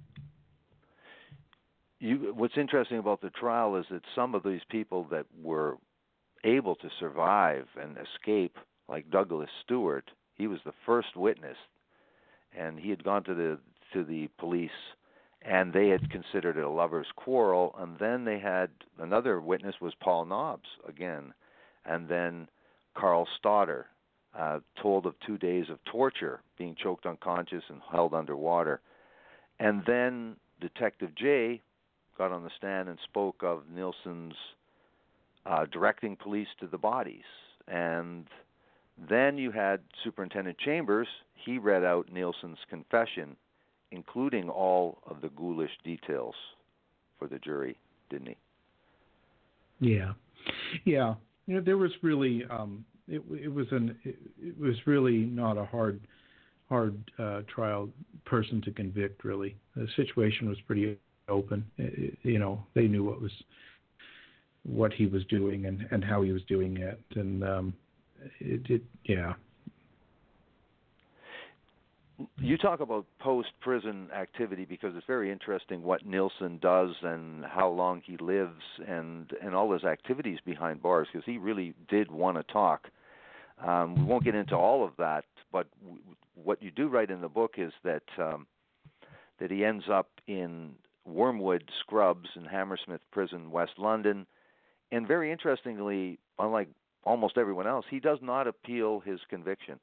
What's interesting about the trial is that some of these people that were able to survive and escape, like Douglas Stewart, he was the first witness, and he had gone to the police, and they had considered it a lover's quarrel. And then they had another witness was Paul Nobbs again, and then Carl Stoddard told of 2 days of torture, being choked unconscious and held underwater. And then Detective Jay got on the stand and spoke of Nilsen's directing police to the bodies. And then you had Superintendent Chambers. He read out Nilsen's confession, including all of the ghoulish details for the jury, didn't he? Yeah. There was really it was really not a hard trial person to convict. Really, the situation was pretty open. They knew what he was doing and how he was doing it, and yeah. You talk about post-prison activity because it's very interesting what Nilsen does and how long he lives and all his activities behind bars, because he really did want to talk. We won't get into all of that, but what you do write in the book is that he ends up in Wormwood Scrubs in Hammersmith Prison, West London, and very interestingly, unlike almost everyone else, he does not appeal his conviction.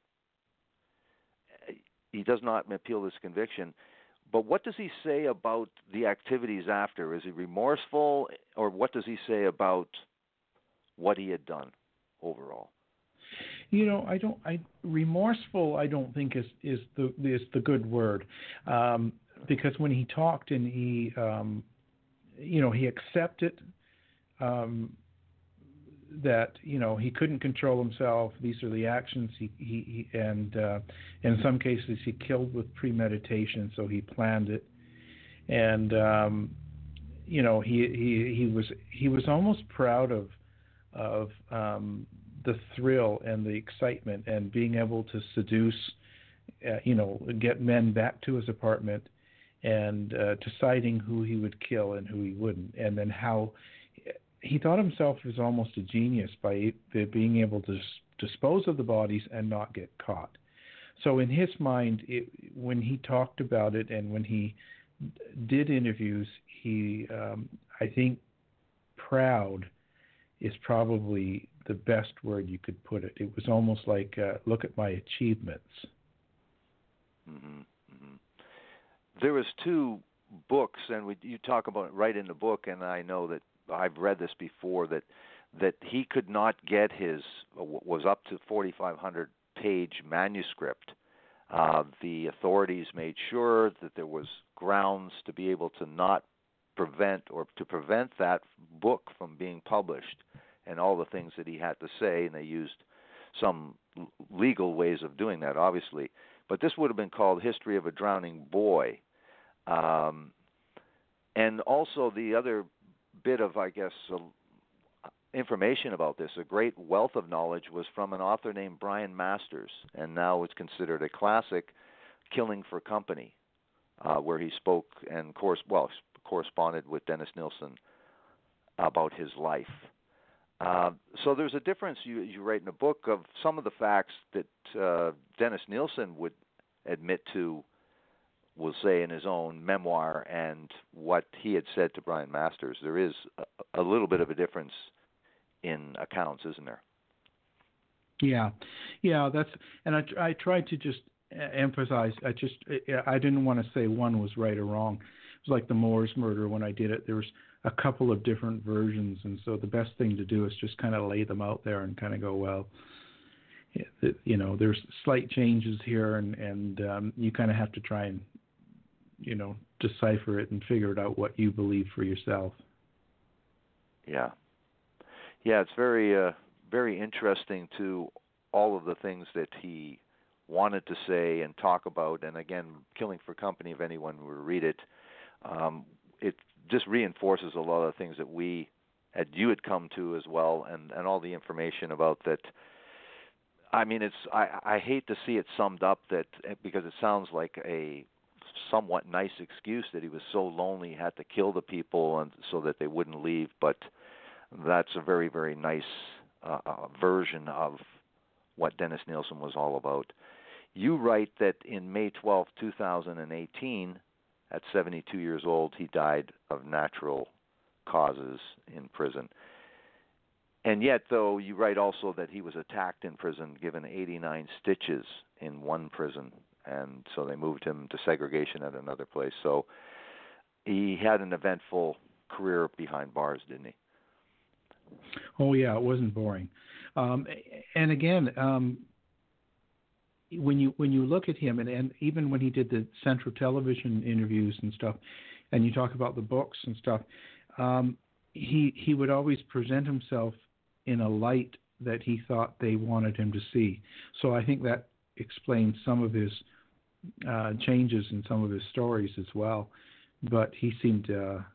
He does not appeal this conviction. But what does he say about the activities after? Is he remorseful, or what does he say about what he had done overall? Remorseful, I don't think is the good word, because when he talked and he accepted that he couldn't control himself. These are the actions he and in some cases he killed with premeditation, so he planned it, and he was almost proud of the thrill and the excitement and being able to seduce, get men back to his apartment and deciding who he would kill and who he wouldn't, and then how he thought himself as almost a genius by being able to dispose of the bodies and not get caught. So in his mind, when he talked about it and when he did interviews, he, I think, proud is probably the best word you could put it. It was almost like, look at my achievements. Mm-hmm. Mm-hmm. There was two books, and you talk about it right in the book, and I know that I've read this before, that he could not get his was up to 4,500 page manuscript. The authorities made sure that there was grounds to be able to not prevent that book from being published, and all the things that he had to say, and they used some legal ways of doing that, obviously. But this would have been called History of a Drowning Boy. And also the other bit of, I guess, information about this, a great wealth of knowledge, was from an author named Brian Masters, and now it's considered a classic, Killing for Company, where he spoke and corresponded with Dennis Nilsen about his life. So there's a difference, you write in the book, of some of the facts that Dennis Nilsen would admit to, will say in his own memoir, and what he had said to Brian Masters. There is a little bit of a difference in accounts, isn't there? Yeah, yeah, that's, and I tried to just emphasize. I didn't want to say one was right or wrong. It was like the Moors murder when I did it. There was a couple of different versions, and so the best thing to do is just kind of lay them out there and kind of go, well, there's slight changes here, and you kind of have to try and decipher it and figure it out what you believe for yourself. Yeah, it's very very interesting to all of the things that he wanted to say and talk about. And again, Killing for Company, if anyone were to read it, it just reinforces a lot of the things that you had come to as well, and all the information about that. I mean, I hate to see it summed up that, because it sounds like a somewhat nice excuse that he was so lonely he had to kill the people and so that they wouldn't leave, but that's a very, very nice version of what Dennis Nilsen was all about. You write that in May 12, 2018, at 72 years old, he died of natural causes in prison. And yet, though, you write also that he was attacked in prison, given 89 stitches in one prison, and so they moved him to segregation at another place. So he had an eventful career behind bars, didn't he? Oh, yeah, it wasn't boring. And again, when you look at him, and even when he did the Central Television interviews and stuff, and you talk about the books and stuff, he would always present himself in a light that he thought they wanted him to see. So I think that explains some of his changes in some of his stories as well. But he seemed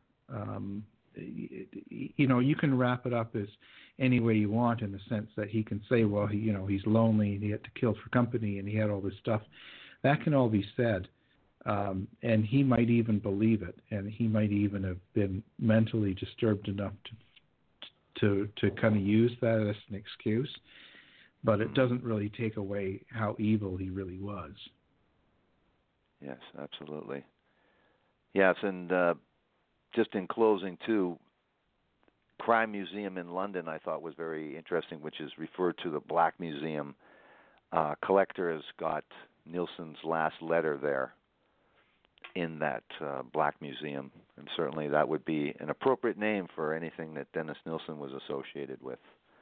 you can wrap it up as any way you want, in the sense that he can say, well, he's lonely and he had to kill for company and he had all this stuff. That can all be said, and he might even believe it, and he might even have been mentally disturbed enough to kind of use that as an excuse. But it doesn't really take away how evil he really was. Yes, absolutely. Yes, and just in closing, too, Crime Museum in London I thought was very interesting, which is referred to the Black Museum. Collector has got Nilsen's last letter there in that Black Museum, and certainly that would be an appropriate name for anything that Dennis Nilsen was associated with.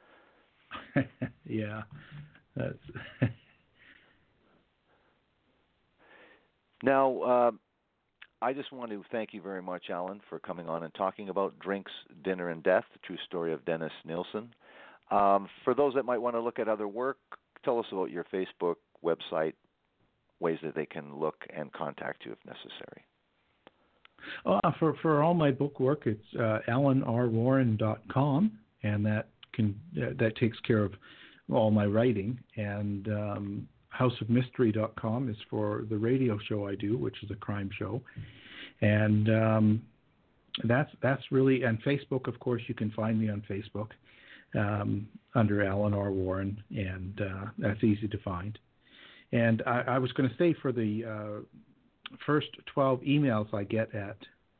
Yeah. That's Now, I just want to thank you very much, Alan, for coming on and talking about Drinks, Dinner, and Death, the true story of Dennis Nilsen. For those that might want to look at other work, tell us about your Facebook website, ways that they can look and contact you if necessary. For all my book work, it's alanrwarren.com, and that takes care of all my writing. And houseofmystery.com is for the radio show I do, which is a crime show. And that's really, and Facebook, of course, you can find me on Facebook under Alan R. Warren, and that's easy to find. And I was going to say, for the first 12 emails I get at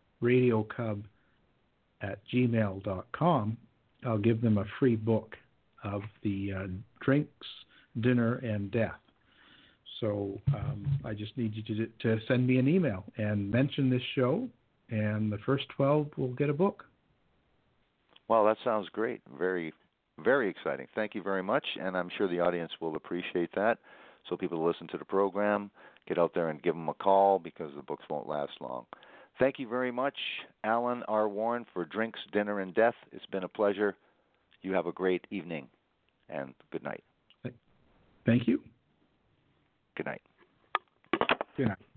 radiocub@gmail.com, I'll give them a free book of the Drinks, Dinner, and Death. So I just need you to send me an email and mention this show, and the first 12 will get a book. Well, that sounds great. Very, very exciting. Thank you very much, and I'm sure the audience will appreciate that. So people listen to the program, get out there and give them a call, because the books won't last long. Thank you very much, Alan R. Warren, for Drinks, Dinner, and Death. It's been a pleasure. You have a great evening, and good night. Thank you. Good night. Good night.